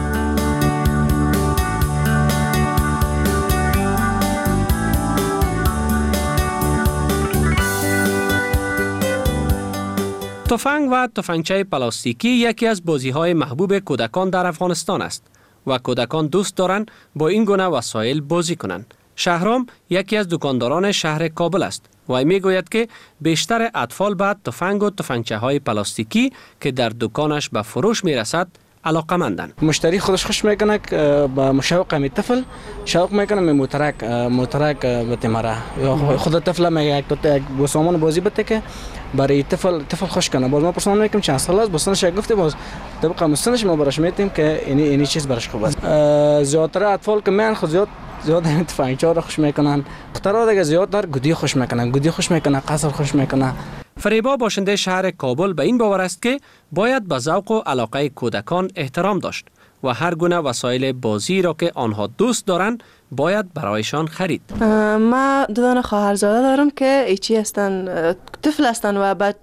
تفنگ و تفنگچه پلاستیکی یکی از بازی‌های محبوب کودکان در افغانستان است و کودکان دوست دارند با این گونه وسایل بازی کنند. شهرام یکی از دکانداران شهر کابل است و میگوید که بیشتر اطفال به تفنگ و تفنگچه‌های پلاستیکی که در دکانش به فروش میرسد علاقمندند. مشتری خودش خوش میکنه با مشوق می طفل شوق میکنه می موترک بده مرا خود طفل می یک سامان بازی بده که برای طفل خوش کنه. باز ما پرسان میکنیم چند سال است بسنش گفته باز طبق مستنش ما براش میتیم که اینی چیز براش خوب است. زیادتر اطفال که من خود زیاد تفنگچه را خوش میکنن. دخترها دیگه زیاد در گودی خوش میکنن قصر خوش میکنن. فریبا باشنده شهر کابل به این باور است که باید به ذوق و علاقه کودکان احترام داشت و هر گونه وسایل بازی را که آنها دوست دارند باید برایشان خرید. ما دو دانه خواهرزاده دارم که ایچی هستن، طفل هستن و بعد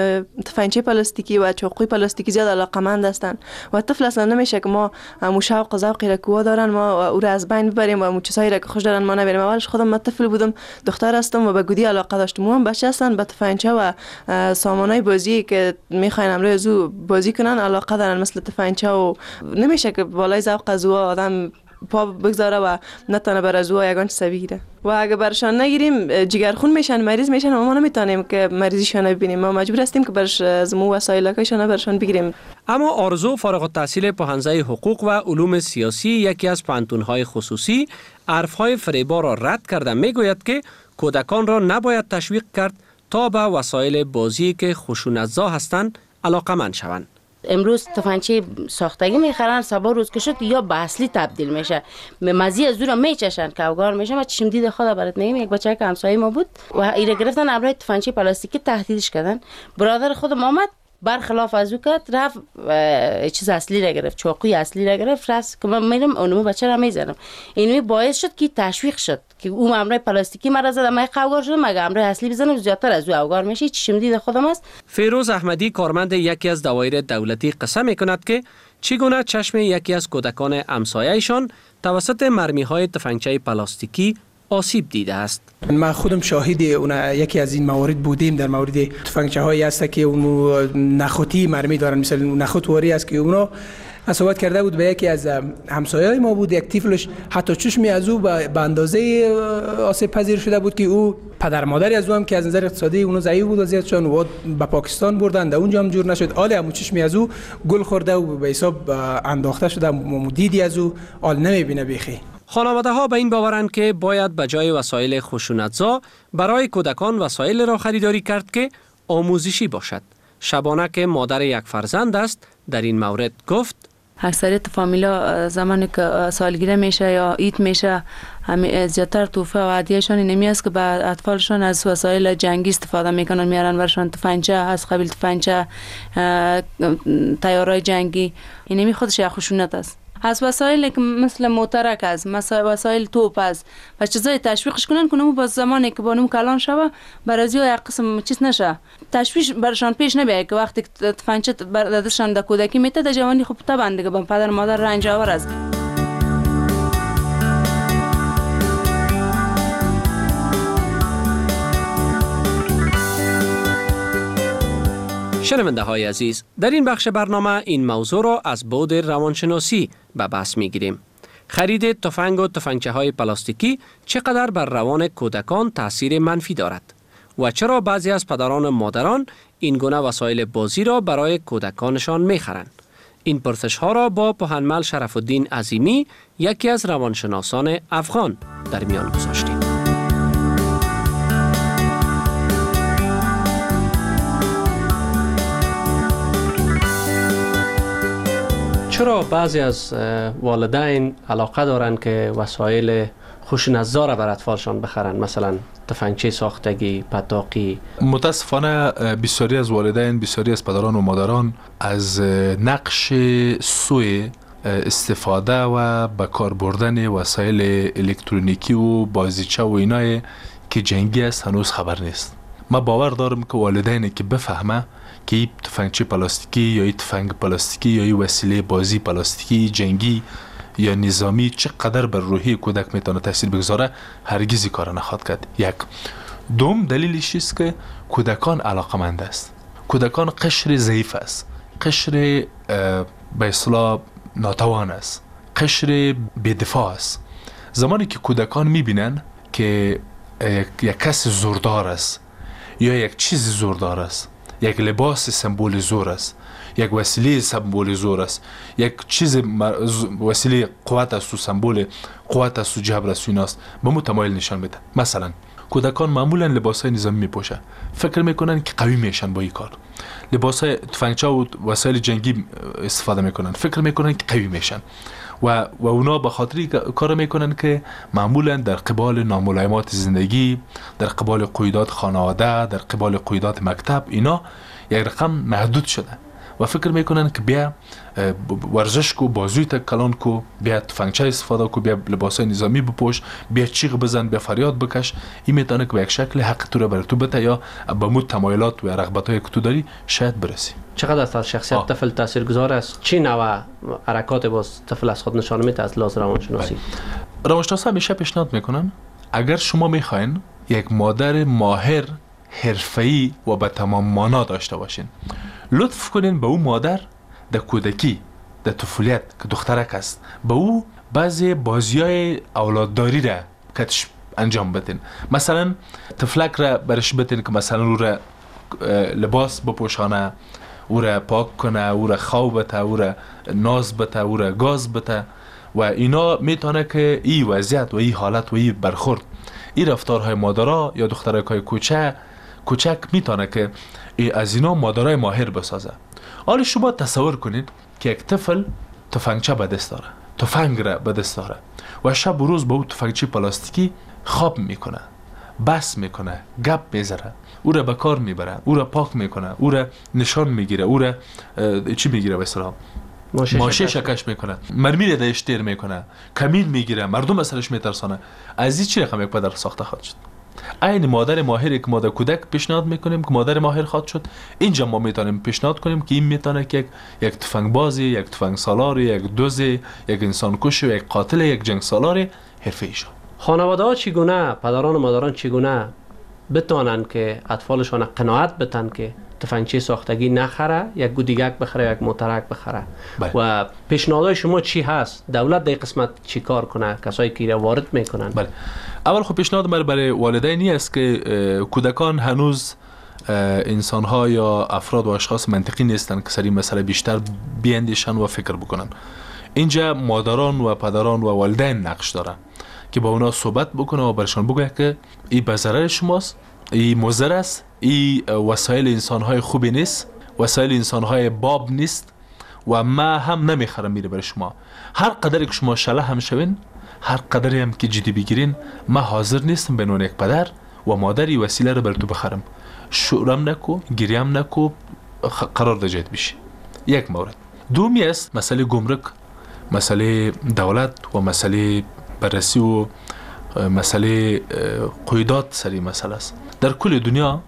تفنگچه پلاستیکی و چاقوی پلاستیکی زیاد علاقمند هستن و طفل هستن. نمیشه که ما شوق و ذوقی را که دارن ما او را از بین ببریم و چیزایی را که خوش دارن ما نبریم. اولش خودم من طفل بودم، دختر هستم و به گودی علاقه داشتم. هم بچه هستن به تفنگچه و سامانای بازی که میخواین امروز زو بازی کنن علاقه دارن، مثل تفنگچه و نمیشه که بالای ذوق از آدم پا بگذاره و نتونه بر از او یگان چیز بگیره و اگه برشان نگیریم جگرخون میشن، مریض میشن و ما نمیتونیم که مریضیشان ببینیم. ما مجبور هستیم که برش از مو وسایلکشان برشان بگیریم. اما آرزو فارغ التحصیل پوهنځی حقوق و علوم سیاسی یکی از پانتونهای خصوصی حرفهای فریبا را رد کرده میگوید که کودکان را نباید تشویق کرد تا به وسایل بازی که خشونت‌زا هستند علاقمند شوند. امروز تفنگچه ساختگی میخرن، صبح روز که شد یا به اصلی تبدیل میشه، مزی از دور میچشن، کوگار میشه. ما چشم دید خدا برات میگم، یک بچه که همسایه ما بود و ایره گرفتن ابرای تفنگچه پلاستیکی تهدیدش کردن. برادر خودم آمد برخلاف از او کرد رفت چیز اصلی را گرفت، چاقوی اصلی را گرفت، رفت که من میرم اونمو بچه را میزنم. اینمی باعث شد که تشویق شد که او امرای پلاستیکی مرا زدم، من قوگار شدم، مگه امرای اصلی بزنم زیادتر از او اوگار میشه. چشم دید خودم است. فیروز احمدی کارمند یکی از دوایر دولتی قصه میکند که چگونه چشم یکی از کودکان همسایه‌شان توسط مرمی‌های تفنگچه پلاستیکی آسیب دیده است. من خودم شاهد یکی از این موارد بودیم. در مورد تفنگچه هایی است که اون نخوتی مرمی دارن، مثلا نخوت واری است که اونا صحبت کرده بود به یکی از همسایه‌های ما بود، یک طفلش حتی چشمی از او به اندازه آسیب پذیر شده بود که او پدر مادری از او هم که از نظر اقتصادی اونو ضعیف بود وضعیتشون و به پاکستان بردن، اونجا هم جور نشد. آل همون چشمی از او گل خورده و به حساب انداخته شده، دیدی از او آل نمیبینه بیخی. خانواده ها به این باورند که باید به جای وسایل خشونتزا برای کودکان وسایل را خریداری کرد که آموزشی باشد. شبانه که مادر یک فرزند است در این مورد گفت: اکثریت فامیلا زمانی که سالگیره میشه یا عید میشه زیادتر تحفه و هدیهشان اینمی است که به اطفالشان از وسایل جنگی استفاده میکنن، میارن برشان تفنگچه از قبیل تفنگچه، تیارای جنگی. اینمی خودش یک خشونت است. از وسایل که مثل موترک است، وسایل توپ است و چیزای تشویقش کنن که اونمو با زمانی که بانم کلان شوه برازی یک قسم چیز نشه، تشویش برشان پیش نبیه که وقتی تفنگچه دستشان در کودکی میته در جوانی خب طبعا دیگه با پدر مادر رنج آور است. شنونده های عزیز، در این بخش برنامه این موضوع را از بعد روانشناسی به بحث می گیریم. خرید تفنگ و تفنگچه های پلاستیکی چقدر بر روان کودکان تاثیر منفی دارد و چرا بعضی از پدران و مادران این گونه وسایل بازی را برای کودکانشان می خرند؟ این پرسش ها را با پوهنمل شرف الدین عظیمی، یکی از روانشناسان افغان، در میان گذاشتیم. چرا بعضی از والدین علاقه دارند که وسایل خشونت‌زا را بر اطفالشان بخرند، مثلا تفنگچه ساختگی، پتاقی؟ متاسفانه بسیاری از والدین، بسیاری از پدران و مادران از نقش سوء استفاده و به کار بردن وسایل الکترونیکی و بازیچه و اینای که جنگی است هنوز خبر نیست. من باور دارم که والدینی که بفهمه که این تفنگچه پلاستیکی یا این تفنگ پلاستیکی یا این وسیله بازی پلاستیکی جنگی یا نظامی چقدر بر روحی کودک میتونه تاثیر بگذاره، هرگز این کار نخواهد کرد. یک دوم دلیلش است که کودکان علاقمند است، کودکان قشر ضعیف است، قشر به اصطلاح ناتوان است، قشر بی‌دفاع است. زمانی که کودکان میبینن که یک کس زوردار است یا یک چیز زوردار است، یک لباس سمبول زور است، یک وسیله سمبول زور است، یک چیز وسیله قوت است و سمبول قوت است و جبر است و ایناست، به مو تمایل نشان بده. مثلا کودکان معمولا لباسای نظامی میپوشن، فکر میکنن که قوی میشن با این کار. لباسای تفنگچه و وسایل جنگی استفاده میکنن، فکر میکنن که قوی میشن و اونا به خاطر کار میکنن که معمولا در قبال ناملایمات زندگی، در قبال قیودات خانواده، در قبال قیودات مکتب، اینا یک رقم محدود شده و فکر میکنن که بیا ورزش کو، بازوی تا کلان کو، بیا تفنگچه استفاده کو، بیا لباسای نظامی بپوش، بیا چیغ بزن، بیا فریاد بکش. این میتونه که به یک شکل حق تو را بر تو بده یا به مود تمایلات و رغبت‌های که تو داری شاید برسی. چقدر از شخصیت طفل تاثیرگذار است؟ چی نوع حرکات باز طفل از خود نشان میده از لحاظ روانشناسی؟ روانشناسا همیشه پیشنهاد میکنن اگر شما میخواین یک مادر ماهر، حرفه‌ای و به تمام معنا داشته باشین، لطف کنین به اون مادر در کودکی، در طفولیت که دخترک است، به او بعضی بازیای اولادداری را کتش انجام بدین. مثلا طفلک را برش بدین که مثلا او را لباس بپوشانه، او را پاک کنه، او را خواب بده، او را ناز بده، او را گاز بده و اینا میتونه که این وضعیت و این حالت و این برخورد، این رفتارهای مادرها یا دخترکای کوچک میتونه که از اینا مادرای ماهر بسازه. حالا شما تصور کنید که یک طفل تفنگچه به دست داره، تفنگ را به دست داره و شب و روز با اون تفنگچه پلاستیکی خواب میکنه بس میکنه، گپ میذاره، او را به کار میبره، او را پاک میکنه، او را نشان میگیره، او را چی میگیره به اصطلاح ماشه شکش میکنه، مرمی دایش تیر میکنه، کمین میگیره، مردم اثرش میترسانه. از این چی رقم یک پدر ساخته خواهد شد؟ این مادر ماهری که مادر کودک پیشنهاد میکنیم که مادر ماهر خواهد شد، اینجا ما میتونیم پیشنهاد کنیم که این میتونه که یک تفنگ بازی، یک تفنگ سالاری، یک دوزی، یک انسان کش، یک قاتل، یک جنگ سالاری حرفه‌ای شد. خانواده ها چگونه، پدران و مادران چگونه بتونن که اطفالشان قناعت بتن که تفنگچی ساختگی نخره، یک گودیگک بخره، یک موترک بخره؟ و پیشنهادهای شما چی هست؟ دولت در قسمت چی کار کنه؟ کسایی که وارد میکنن؟ بله، اول خب پیشنهاد برای والدینی است که کودکان هنوز انسان‌ها یا افراد و اشخاص منطقی نیستن که سری مسئله بیشتر بیاندیشن و فکر بکنن. اینجا مادران و پدران و والدین نقش دارن که با اونا صحبت بکنه و برشان بگه که این به ضرر شماست، این مضر است، این وسایل انسان‌های خوبی نیست، وسایل انسان‌های باب نیست و ما هم نمیخرم میره برای شما. هر قدری که شما شله هم شوین، هر قدری هم که جدی بگیرین، ما حاضر نیستم به عنوان یک پدر و مادری وسیله رو بر تو بخرم. شورم نکو، گریم نکو، قرار داجت بشی. یک مورد. دومی است مسئله گمرک، مسئله دولت و مسئله بررسی و مسئله قیودات سری مسئله است. در کل دنیا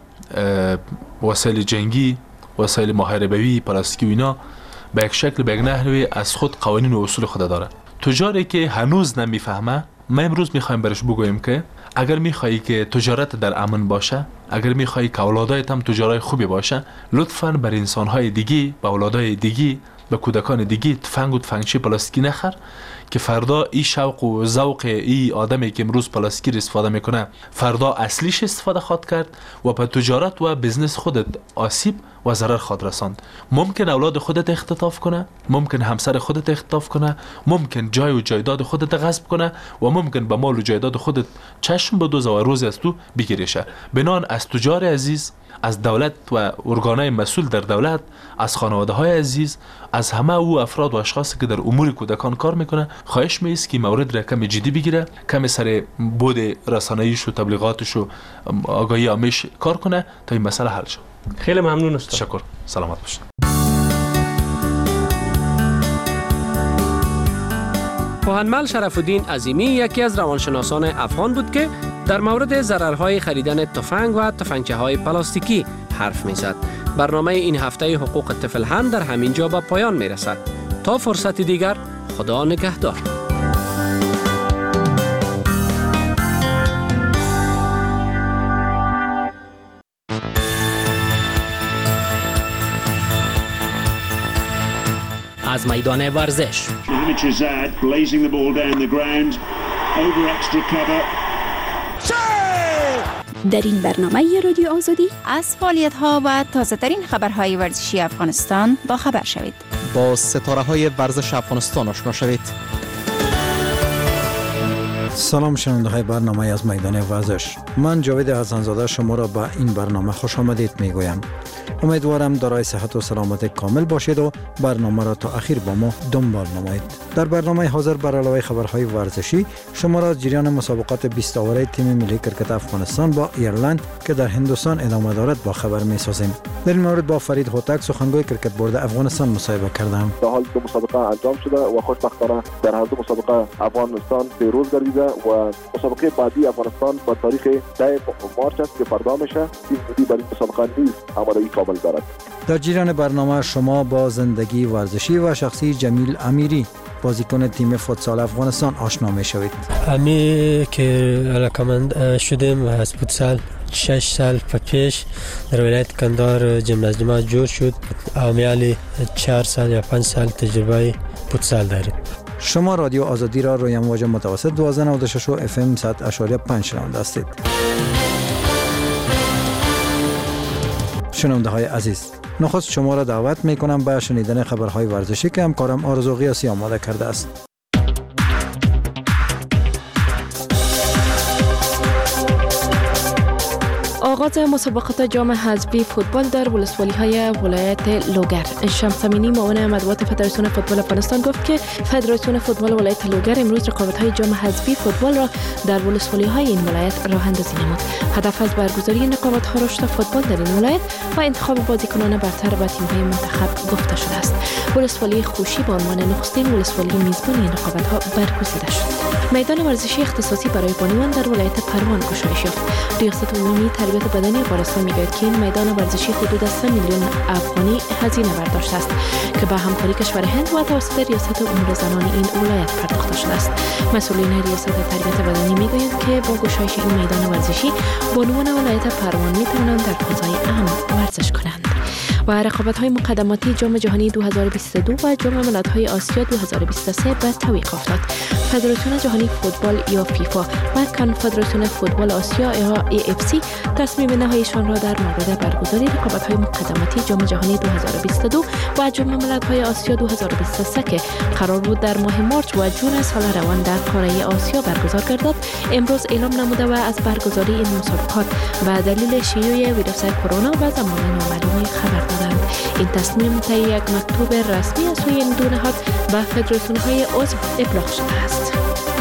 وسایل جنگی، وسایل محاربوی، پلاستیکی و اینا به یک شکل به یک نحوی از خود قوانین و اصول خود داره. تجاری که هنوز نمیفهمه، ما امروز میخوایم برش بگوییم که اگر میخوایی که تجارت در امن باشه، اگر میخوایی که اولادایت هم تجارای خوبی باشه، لطفاً بر انسانهای دیگی، به اولادای دیگی، به کودکان دیگی تفنگ و تفنگچی پلاستیکی نخر که فردا این شوق و ذوق این آدمی که امروز پلاستیکی استفاده میکنه فردا اصلیش استفاده خواهد کرد و به تجارت و بزنس خودت آسیب و ضرر خواهد رساند. ممکن اولاد خودت اختطاف کنه، ممکن همسر خودت اختطاف کنه، ممکن جای و جایداد خودت غصب کنه و ممکن به مال و جایداد خودت چشم بدوزه و روزی از تو بگیریشه. بنان از تجار عزیز، از دولت و ارگانهای مسئول در دولت، از خانواده های عزیز، از همه او افراد و اشخاصی که در امور کودکان کار میکنه خواهش میست که مورد را کم جدی بگیره، کم سر بود رسانه‌ایش و تبلیغاتش و آگاهی عامش کار کنه تا این مسئله حل شد. خیلی ممنون استاد. تشکر. سلامت باشید. پوهنمل شرف الدین عظیمی یکی از روانشناسان افغان بود که در مورد ضررهای خریدن تفنگ و تفنگچه‌های پلاستیکی حرف می‌زد. برنامه این هفته حقوق طفل هم در همین جا به پایان می‌رسد. تا فرصت دیگر، خدا نگهدار. از میدان ورزش در این برنامه رادیو آزادی از فعالیت‌ها و تازه‌ترین خبرهای ورزشی افغانستان با خبر شوید. با ستاره‌های ورزش افغانستان آشنا شوید. سلام شنونده‌های برنامه از میدان ورزش. من جاوید حسن‌زاده شما را به این برنامه خوش آمدید میگویم. امیدوارم دارای صحت و سلامت کامل باشید و برنامه را تا آخر با ما دنبال نمایید. در برنامه حاضر بر علاوه خبرهای ورزشی شما را از جریان مسابقات 20 اوور تیم ملی کرکت افغانستان با ایرلند که در هندوستان ادامه دارد با خبر می‌سازیم. در این مورد با فرید هوتک سخنگوی کرکت بورد افغانستان مصاحبه کردم. در حالی که مسابقه انجام شده و خوشبختانه در هر دو مسابقه افغانستان پیروز گردیده و مسابقه بعدی افغانستان با تاریخ 10 مارس است که فردا میشه. تیم ملی برای مسابقه نیز آمادگی کامل دارد. در جریان برنامه شما با زندگی ورزشی و شخصی جمیل امیری بازیکن تیم فوتسال افغانستان آشنا میشوید. امی که علاقمند شدیم از فوتسال 6 سال پیش در ولایت کندهار جیمنازیوم جور شد. امیالی 4 سال یا 5 سال تجربه فوتسال داریم. شما رادیو آزادی را روی امواج متوسط 1296 و FM 100.5 شنونده هستید. شنونده های عزیز، نخست شما را دعوت می کنم به شنیدن خبرهای ورزشی که همکارم آرزو قیاسی آماده کرده است. آغاز مسابقات جام حذفی فوتبال در ولسوالی‌های ولایت لوگر. شمس امینی معاون مطبوعات فدراسیون فوتبال افغانستان گفت که فدراسیون فوتبال ولایت لوگر امروز رقابت‌های جام حذفی فوتبال را در ولسوالی‌های این ولایت راه اندازی نمود. هدف از برگزاری این رقابت‌ها رشد فوتبال در این ولایت و انتخاب بازیکنان برتر به تیم‌های منتخب گفته شده است. ولسوالی خوشی به عنوان نخستین ولسوالی میزبان این رقابت‌ها برگزیده شد. میدان ورزشی اختصاصی برای بانوان در ولایت پروان گشایش یافت. ریاست عمومی تربیت بدنی افغانستان میگوید که این میدان ورزشی حدود 3 میلیون افغانی هزینه برداشته است که با همکاری کشور هند و توسط ریاست امور زنان این ولایت پرداخته شده است. مسئولین ریاست تربیت بدنی میگویند که با گشایش این میدان ورزشی بانوان ولایت پروان میتوانند در فضای امن ورزش کنند. و رقابت‌های مقدماتی جام جهانی 2022 و جام ملت‌های آسیا 2023 به تعویق افتاد. فدراسیون جهانی فوتبال یا فیفا و کنفدراسیون فوتبال آسیا یا AFC تصمیم نهاییشان را در مورد برگزاری رقابت‌های مقدماتی جام جهانی 2022 و جام ملت‌های آسیا 2023 که قرار بود در ماه مارچ و جون سال روان در قاره آسیا برگزار گردد امروز اعلام نموده و از برگزاری این مسابقات و دلیل شیوع ویروس کرونا و زمان نامعلوم خبر دادند. این تصمیم طی یک مکتوب رسمی از سوی این دو نهاد به فدراسیون‌های عضو ابلاغ شده است.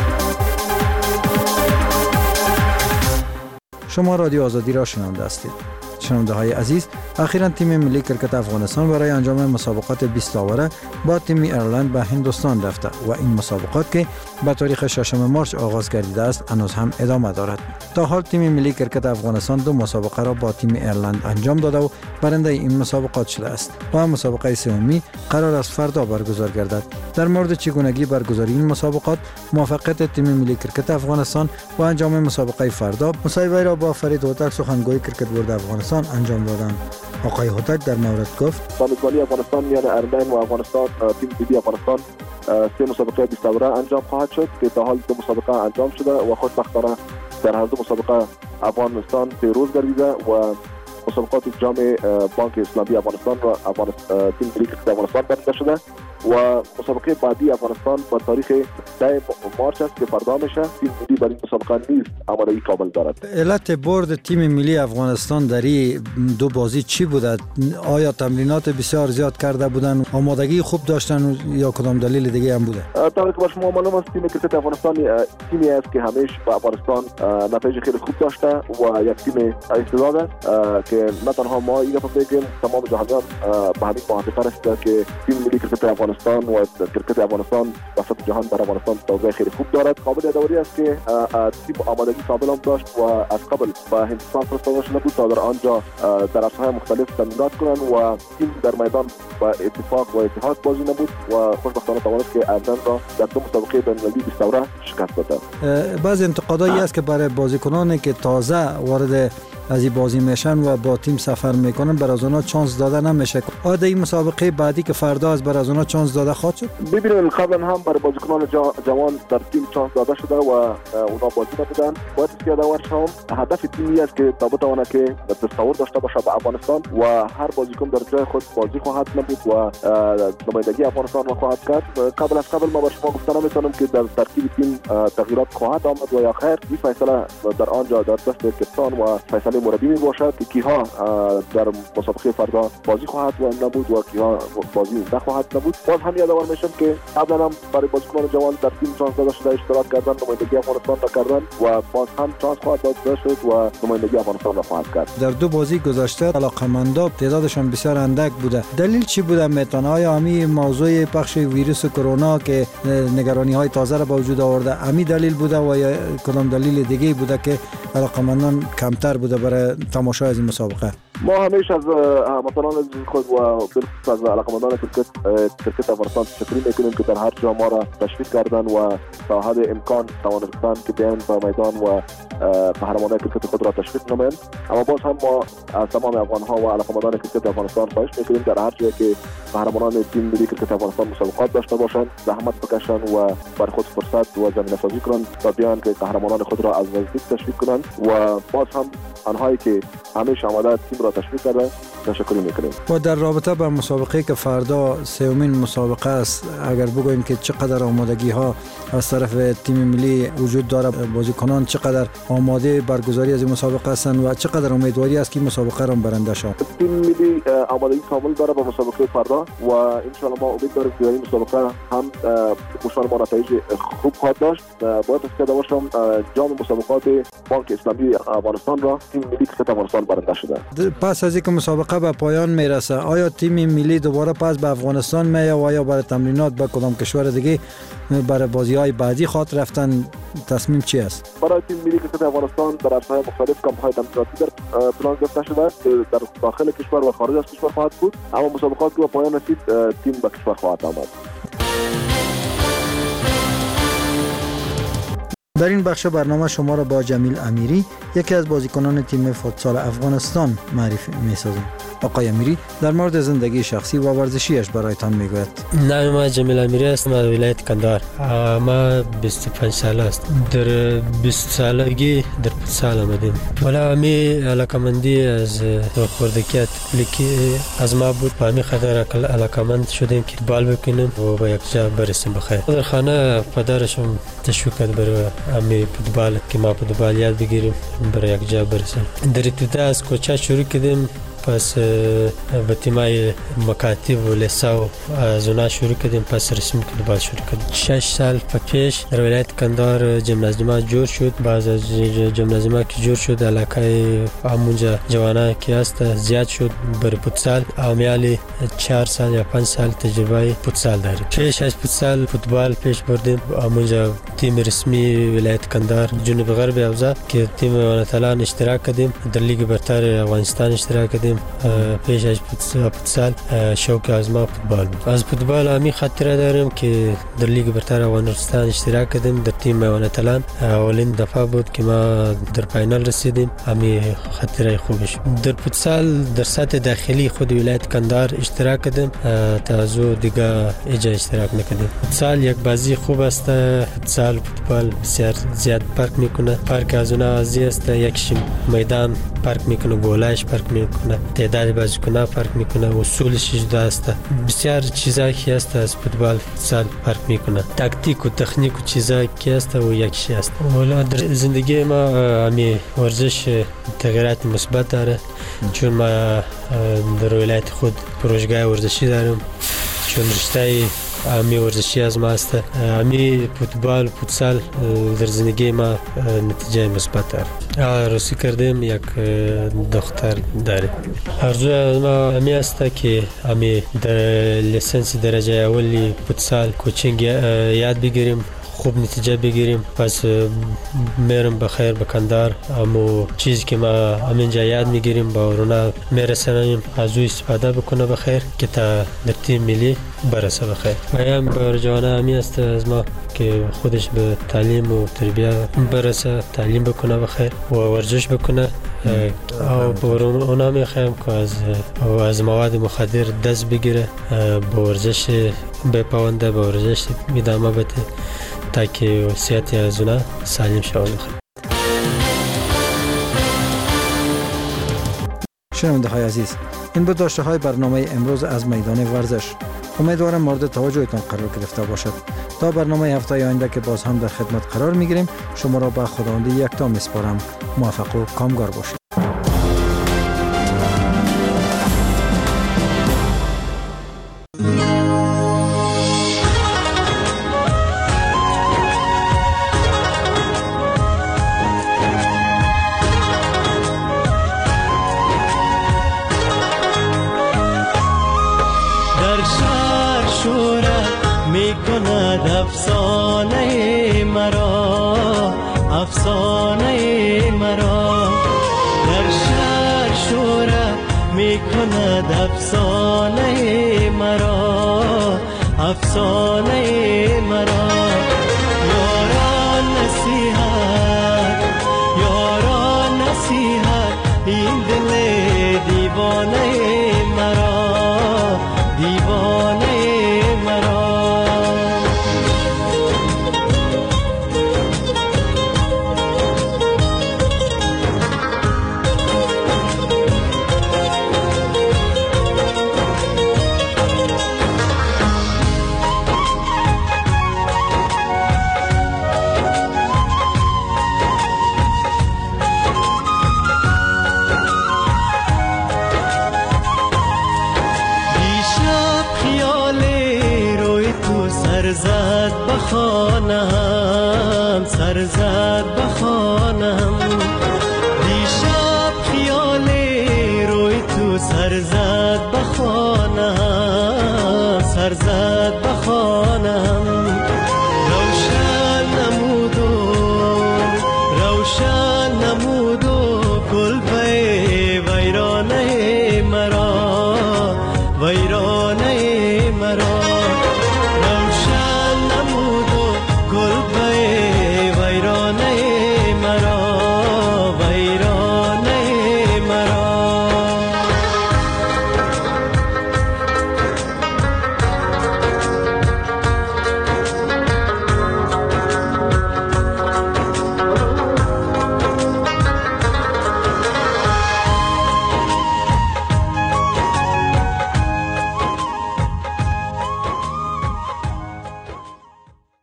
شما رادیو آزادی را شنونده هستید. شنونده های عزیز، اخیراً تیم ملی کرکت افغانستان برای انجام مسابقات 20 آوره با تیم ایرلند به هندوستان رفته و این مسابقات که به تاریخ 6 مارس آغاز گردیده است هنوز هم ادامه دارد. تا حال تیم ملی کرکت افغانستان 2 مسابقه را با تیم ایرلند انجام داده و برنده این مسابقات شده است و مسابقه سومی قرار است فردا برگزار گردد. در مورد چگونگی برگزاری این مسابقات، موافقت تیم ملی کرکت افغانستان و انجام مسابقه فردا، مصاحبه را با فرید هوتک سخنگوی کرکت بورد افغانستان انجام دادند. آقای هوتک در مورد گفت: میزبانی افغانستان میان ایرلند و افغانستان، تیم ملی افغانستان 3 مسابقه 20 آوره انجام خواهد شد که تا حال 2 مسابقه انجام شده و خوشبختانه در هر 2 مسابقه افغانستان پیروز گردیده و مسابقات جام بانک اسلامی افغانستان و تیم ملی کرکت افغانستان برگزار شده و مسابقه بعدی افغانستان با تاریخ 10 مارچ است که فردا میشه. تیم ملی برای مسابقه نیز عملی کامل دارد. علت برد تیم ملی افغانستان در این 2 بازی چی بوده؟ آیا تمرینات بسیار زیاد کرده بودن، آمادگی خوب داشتن یا کدام دلیل دیگه هم بوده؟ طبعا که با شما معلوم است تیم کرکت افغانستان تیمی است که همیشه با افغانستان نتایج خیلی خوب داشته و یک تیم استعداد است که نه تنها ما این دفعه بگیم تمام جهانیان به همین موافقه است که تیم ملی کرکت افغانستان و کرکت افغانستان در سطح جهان در افغانستان توضیح خیلی خوب دارد. قابل یادآوری است که تیم آمادگی کامل هم داشت و از قبل به هندوستان فرستاده شده بود تا در آنجا در عرصه‌های مختلف تمرینات کنند و تیم در میدان با اتفاق و اتحاد بازی نمود و خوشبختانه توانست که ایرلند را در 2 مسابقه بین‌المللی 20 آوره شکست داد. بعض انتقادایی است که برای بازیکنانی که تازه وارد از این بازی میشن و با تیم سفر میکنن بر از اونا چانس داده نمیشه. آیا این مسابقه بعدی که فردا از بر از اونا چانس داده خواهد شد؟ ببینید قبلا هم برای بازیکنان جوان در تیم چانس داده شده و اونا بازی نبودن. باید یادآور شوم هدف تیمی است که تا بتونه که تصور داشته باشه به افغانستان و هر بازیکن در جای خود بازی خواهد نمود و نمایندگی افغانستان را خواهد کرد. قبل از قبل ما به شما گفتم نمیتونم که در ترکیب تیم تغییرات خواهد آمد و یا خیر این فیصله در آنجا در دست کپتان و فیصله مربی می باشد که کیها در مسابقه فردا بازی خواهد و نبود و کیها بازی نخواهد نبود. باز هم یادآور میشم که قبلا هم برای بازیکنان جوان در تیم چانس داده شده اشتراک کردن، نمایندگی افغانستان را کردن و باز هم چانس خواهد داده شد و نمایندگی افغانستان را خواهد کرد. در 2 بازی گذشته علاقمندا تعدادشان بسیار اندک بوده. دلیل چی بوده؟ میتونه آیا همین موضوع پخش ویروس کرونا که نگرانی های تازه را به وجود آورده همین دلیل بوده و یا کدام دلیل دیگه بوده که علاقمندان کمتر بوده برای تماشای از این مسابقه؟ ما همیشه از هموطنان خود و بالخصوص از علاقمندان کرکت افغانستان تشکر میکنیم که در هر جا ما را تشویق کردن و تا حد امکان توانستند که بیان به میدان و قهرمانان کرکت خود را تشویق نمایند. اما باز هم ما از تمام افغان‌ها و علاقمندان کرکت افغانستان خواهش میکنیم در هر جایی که قهرمانان تیم ملی کرکت افغانستان مسابقات داشته باشند زحمت بکشند و برای خود فرصت و زمینه‌سازی کنند تا بیان که قهرمانان خود را از نزدیک تشویق کنند و باز هم آنهایی که همیشه آماده تیم را تشویق کرده تشکری میکنیم. و در رابطه با مسابقه که فردا سومین مسابقه است، اگر بگوییم که چقدر آمادگی ها از طرف تیم ملی وجود داره، بازیکنان چقدر آماده برگزاری از این مسابقه هستند و چقدر امیدواری است که مسابقه را برنده شود؟ تیم ملی آمادگی کامل داره با مسابقه فردا و ان شاء الله ما امید داریم که این مسابقه هم مشوار ما نتایج خوب خواهد داشت. باید افتاده باشم جام مسابقات بانک اسلامی افغانستان را تیم ملی کشور افغانستان برنده شده. پس از اینکه مسابقه به پایان میرسه، آیا تیم ملی دوباره پس به افغانستان میاد و آیا برای تمرینات به کدام کشور دیگه برای بازی‌های بعدی خاطر رفتن تصمیم چی است؟ برای تیم ملی کشور افغانستان در عرصه‌های مختلف کمپ‌های تمریناتی در پلان گرفته شده است. در داخل کشور و خارج از کشور خواهد بود، اما مسابقات که به پایان رسید تیم به کشور خواهد آمد. در این بخش برنامه شما را با جمیل امیری، یکی از بازیکنان تیم فوتسال افغانستان معرفی می‌سازیم. آقای امیری در مورد زندگی شخصی و ورزشیش برایتان میگوید. نام من جمیل امیری است، من ولایت کندهار. ما 25 ساله است. در 20 سالگی در فوتسال آمدیم. ولی می علاقمندی از خوردگی تفلیکی از ما بود. با می خاطر علاقمند شدیم که بال بکنیم و به یک جا برسیم بخیر. در خانه پدرشم تشویق کرد برای امی فوتبال که ما فوتبال یاد بگیریم برای یک جا برسیم. در ابتدا از کوچه شروع کردیم، پس به تیمای مکاتب و لیسا از اونا شروع کردیم، پس رسمی فوتبال شروع کردیم. 6 سال پیش در ولایت کندهار جیمنازیوم جور شد. بعد از جیمنازیوم که جور شد علاقه همونجا جوانان که هست زیاد شد برای فوتسال. امیالی 4 سال یا 5 سال تجربه فوتسال داریم. پیش از فوتسال فوتبال پیش بردیم. همونجا تیم رسمی ولایت کندهار جنوب غرب اوزا که تیم ونتالان اشتراک کردیم. در لیگ برتر افغانستان اشتراک کردیم. پیش از فوتسال شوق از ما فوتبال بود. از فوتبال همی خاطره داریم که در لیگ برتر افغانستان اشتراک کردیم در تیم ونتالان. اولین دفعه بود که ما در فاینال رسیدیم. همی خاطره خوبش. در فوتسال در سطح داخلی خود ولایت کندهار اشتراک کردیم، تا از دیگه ایجا اشتراک نکردیم. فوتسال یک بازی خوب است. فوتسال فوتبال بسیار زیاد فرق میکنه. فرق از اونها ازی است، یکیش میدان فرق میکنه، گلایش فرق میکنه، تعداد بازیکن‌ها فرق میکنه، اصولش جدا است. بسیار چیزایی که است از فوتبال فوتسال فرق میکنه. تاکتیک و تکنیک و چیزایی که است و یکیش است. ولی در زندگی ما همی ورزش تغییرات مثبت داره، چون ما در ولایت خود پروژه ورزشی داریم، چون رشته همی ورزشی از ما است. همی فوتبال فوتسال در زندگی ما نتیجه مثبت داره. روسی کردیم، یک دختر داریم. آرزوی ما همی است که همی در لیسانس درجه اولی فوتسال کوچینگ یاد بگیریم، خوب نتیجه بگیریم. پس میرم بخیر به کندهار، اما چیزی که ما همینجا یاد میگیریم با اونا میرسونیم، از او استفاده بکنه بخیر که تا در تیم ملی برسه بخیر. مایم بر جوانه همی است از ما که خودش به تعلیم و تربیه برسه، تعلیم بکنه بخیر و ورزش بکنه. و اونا میخوایم که از مواد مخدر دست بگیره، با ورزش بپاونده، با ورزش ادامه بده تا که صحت از اونا سالم شود. شنونده‌های عزیز، این بود داشته‌های برنامه امروز از میدان ورزش. امیدوارم مورد توجهتان قرار گرفته باشد. تا برنامه هفته آینده که باز هم در خدمت قرار میگیریم، شما را به خداوند یکتا میسپارم. موفق و کامگار باشید. افسانه مرا، افسانه مرا در شهر شوره می کند. افسانه مرا، افسانه مرا. یاران نصیحت، یاران نصیحت، این دل دیوانه مرا، دیوانه مرا. بخوانم، سر زد بخوانم، دیشب خیال روی تو سر زد بخوانم، سر زد بخوانم.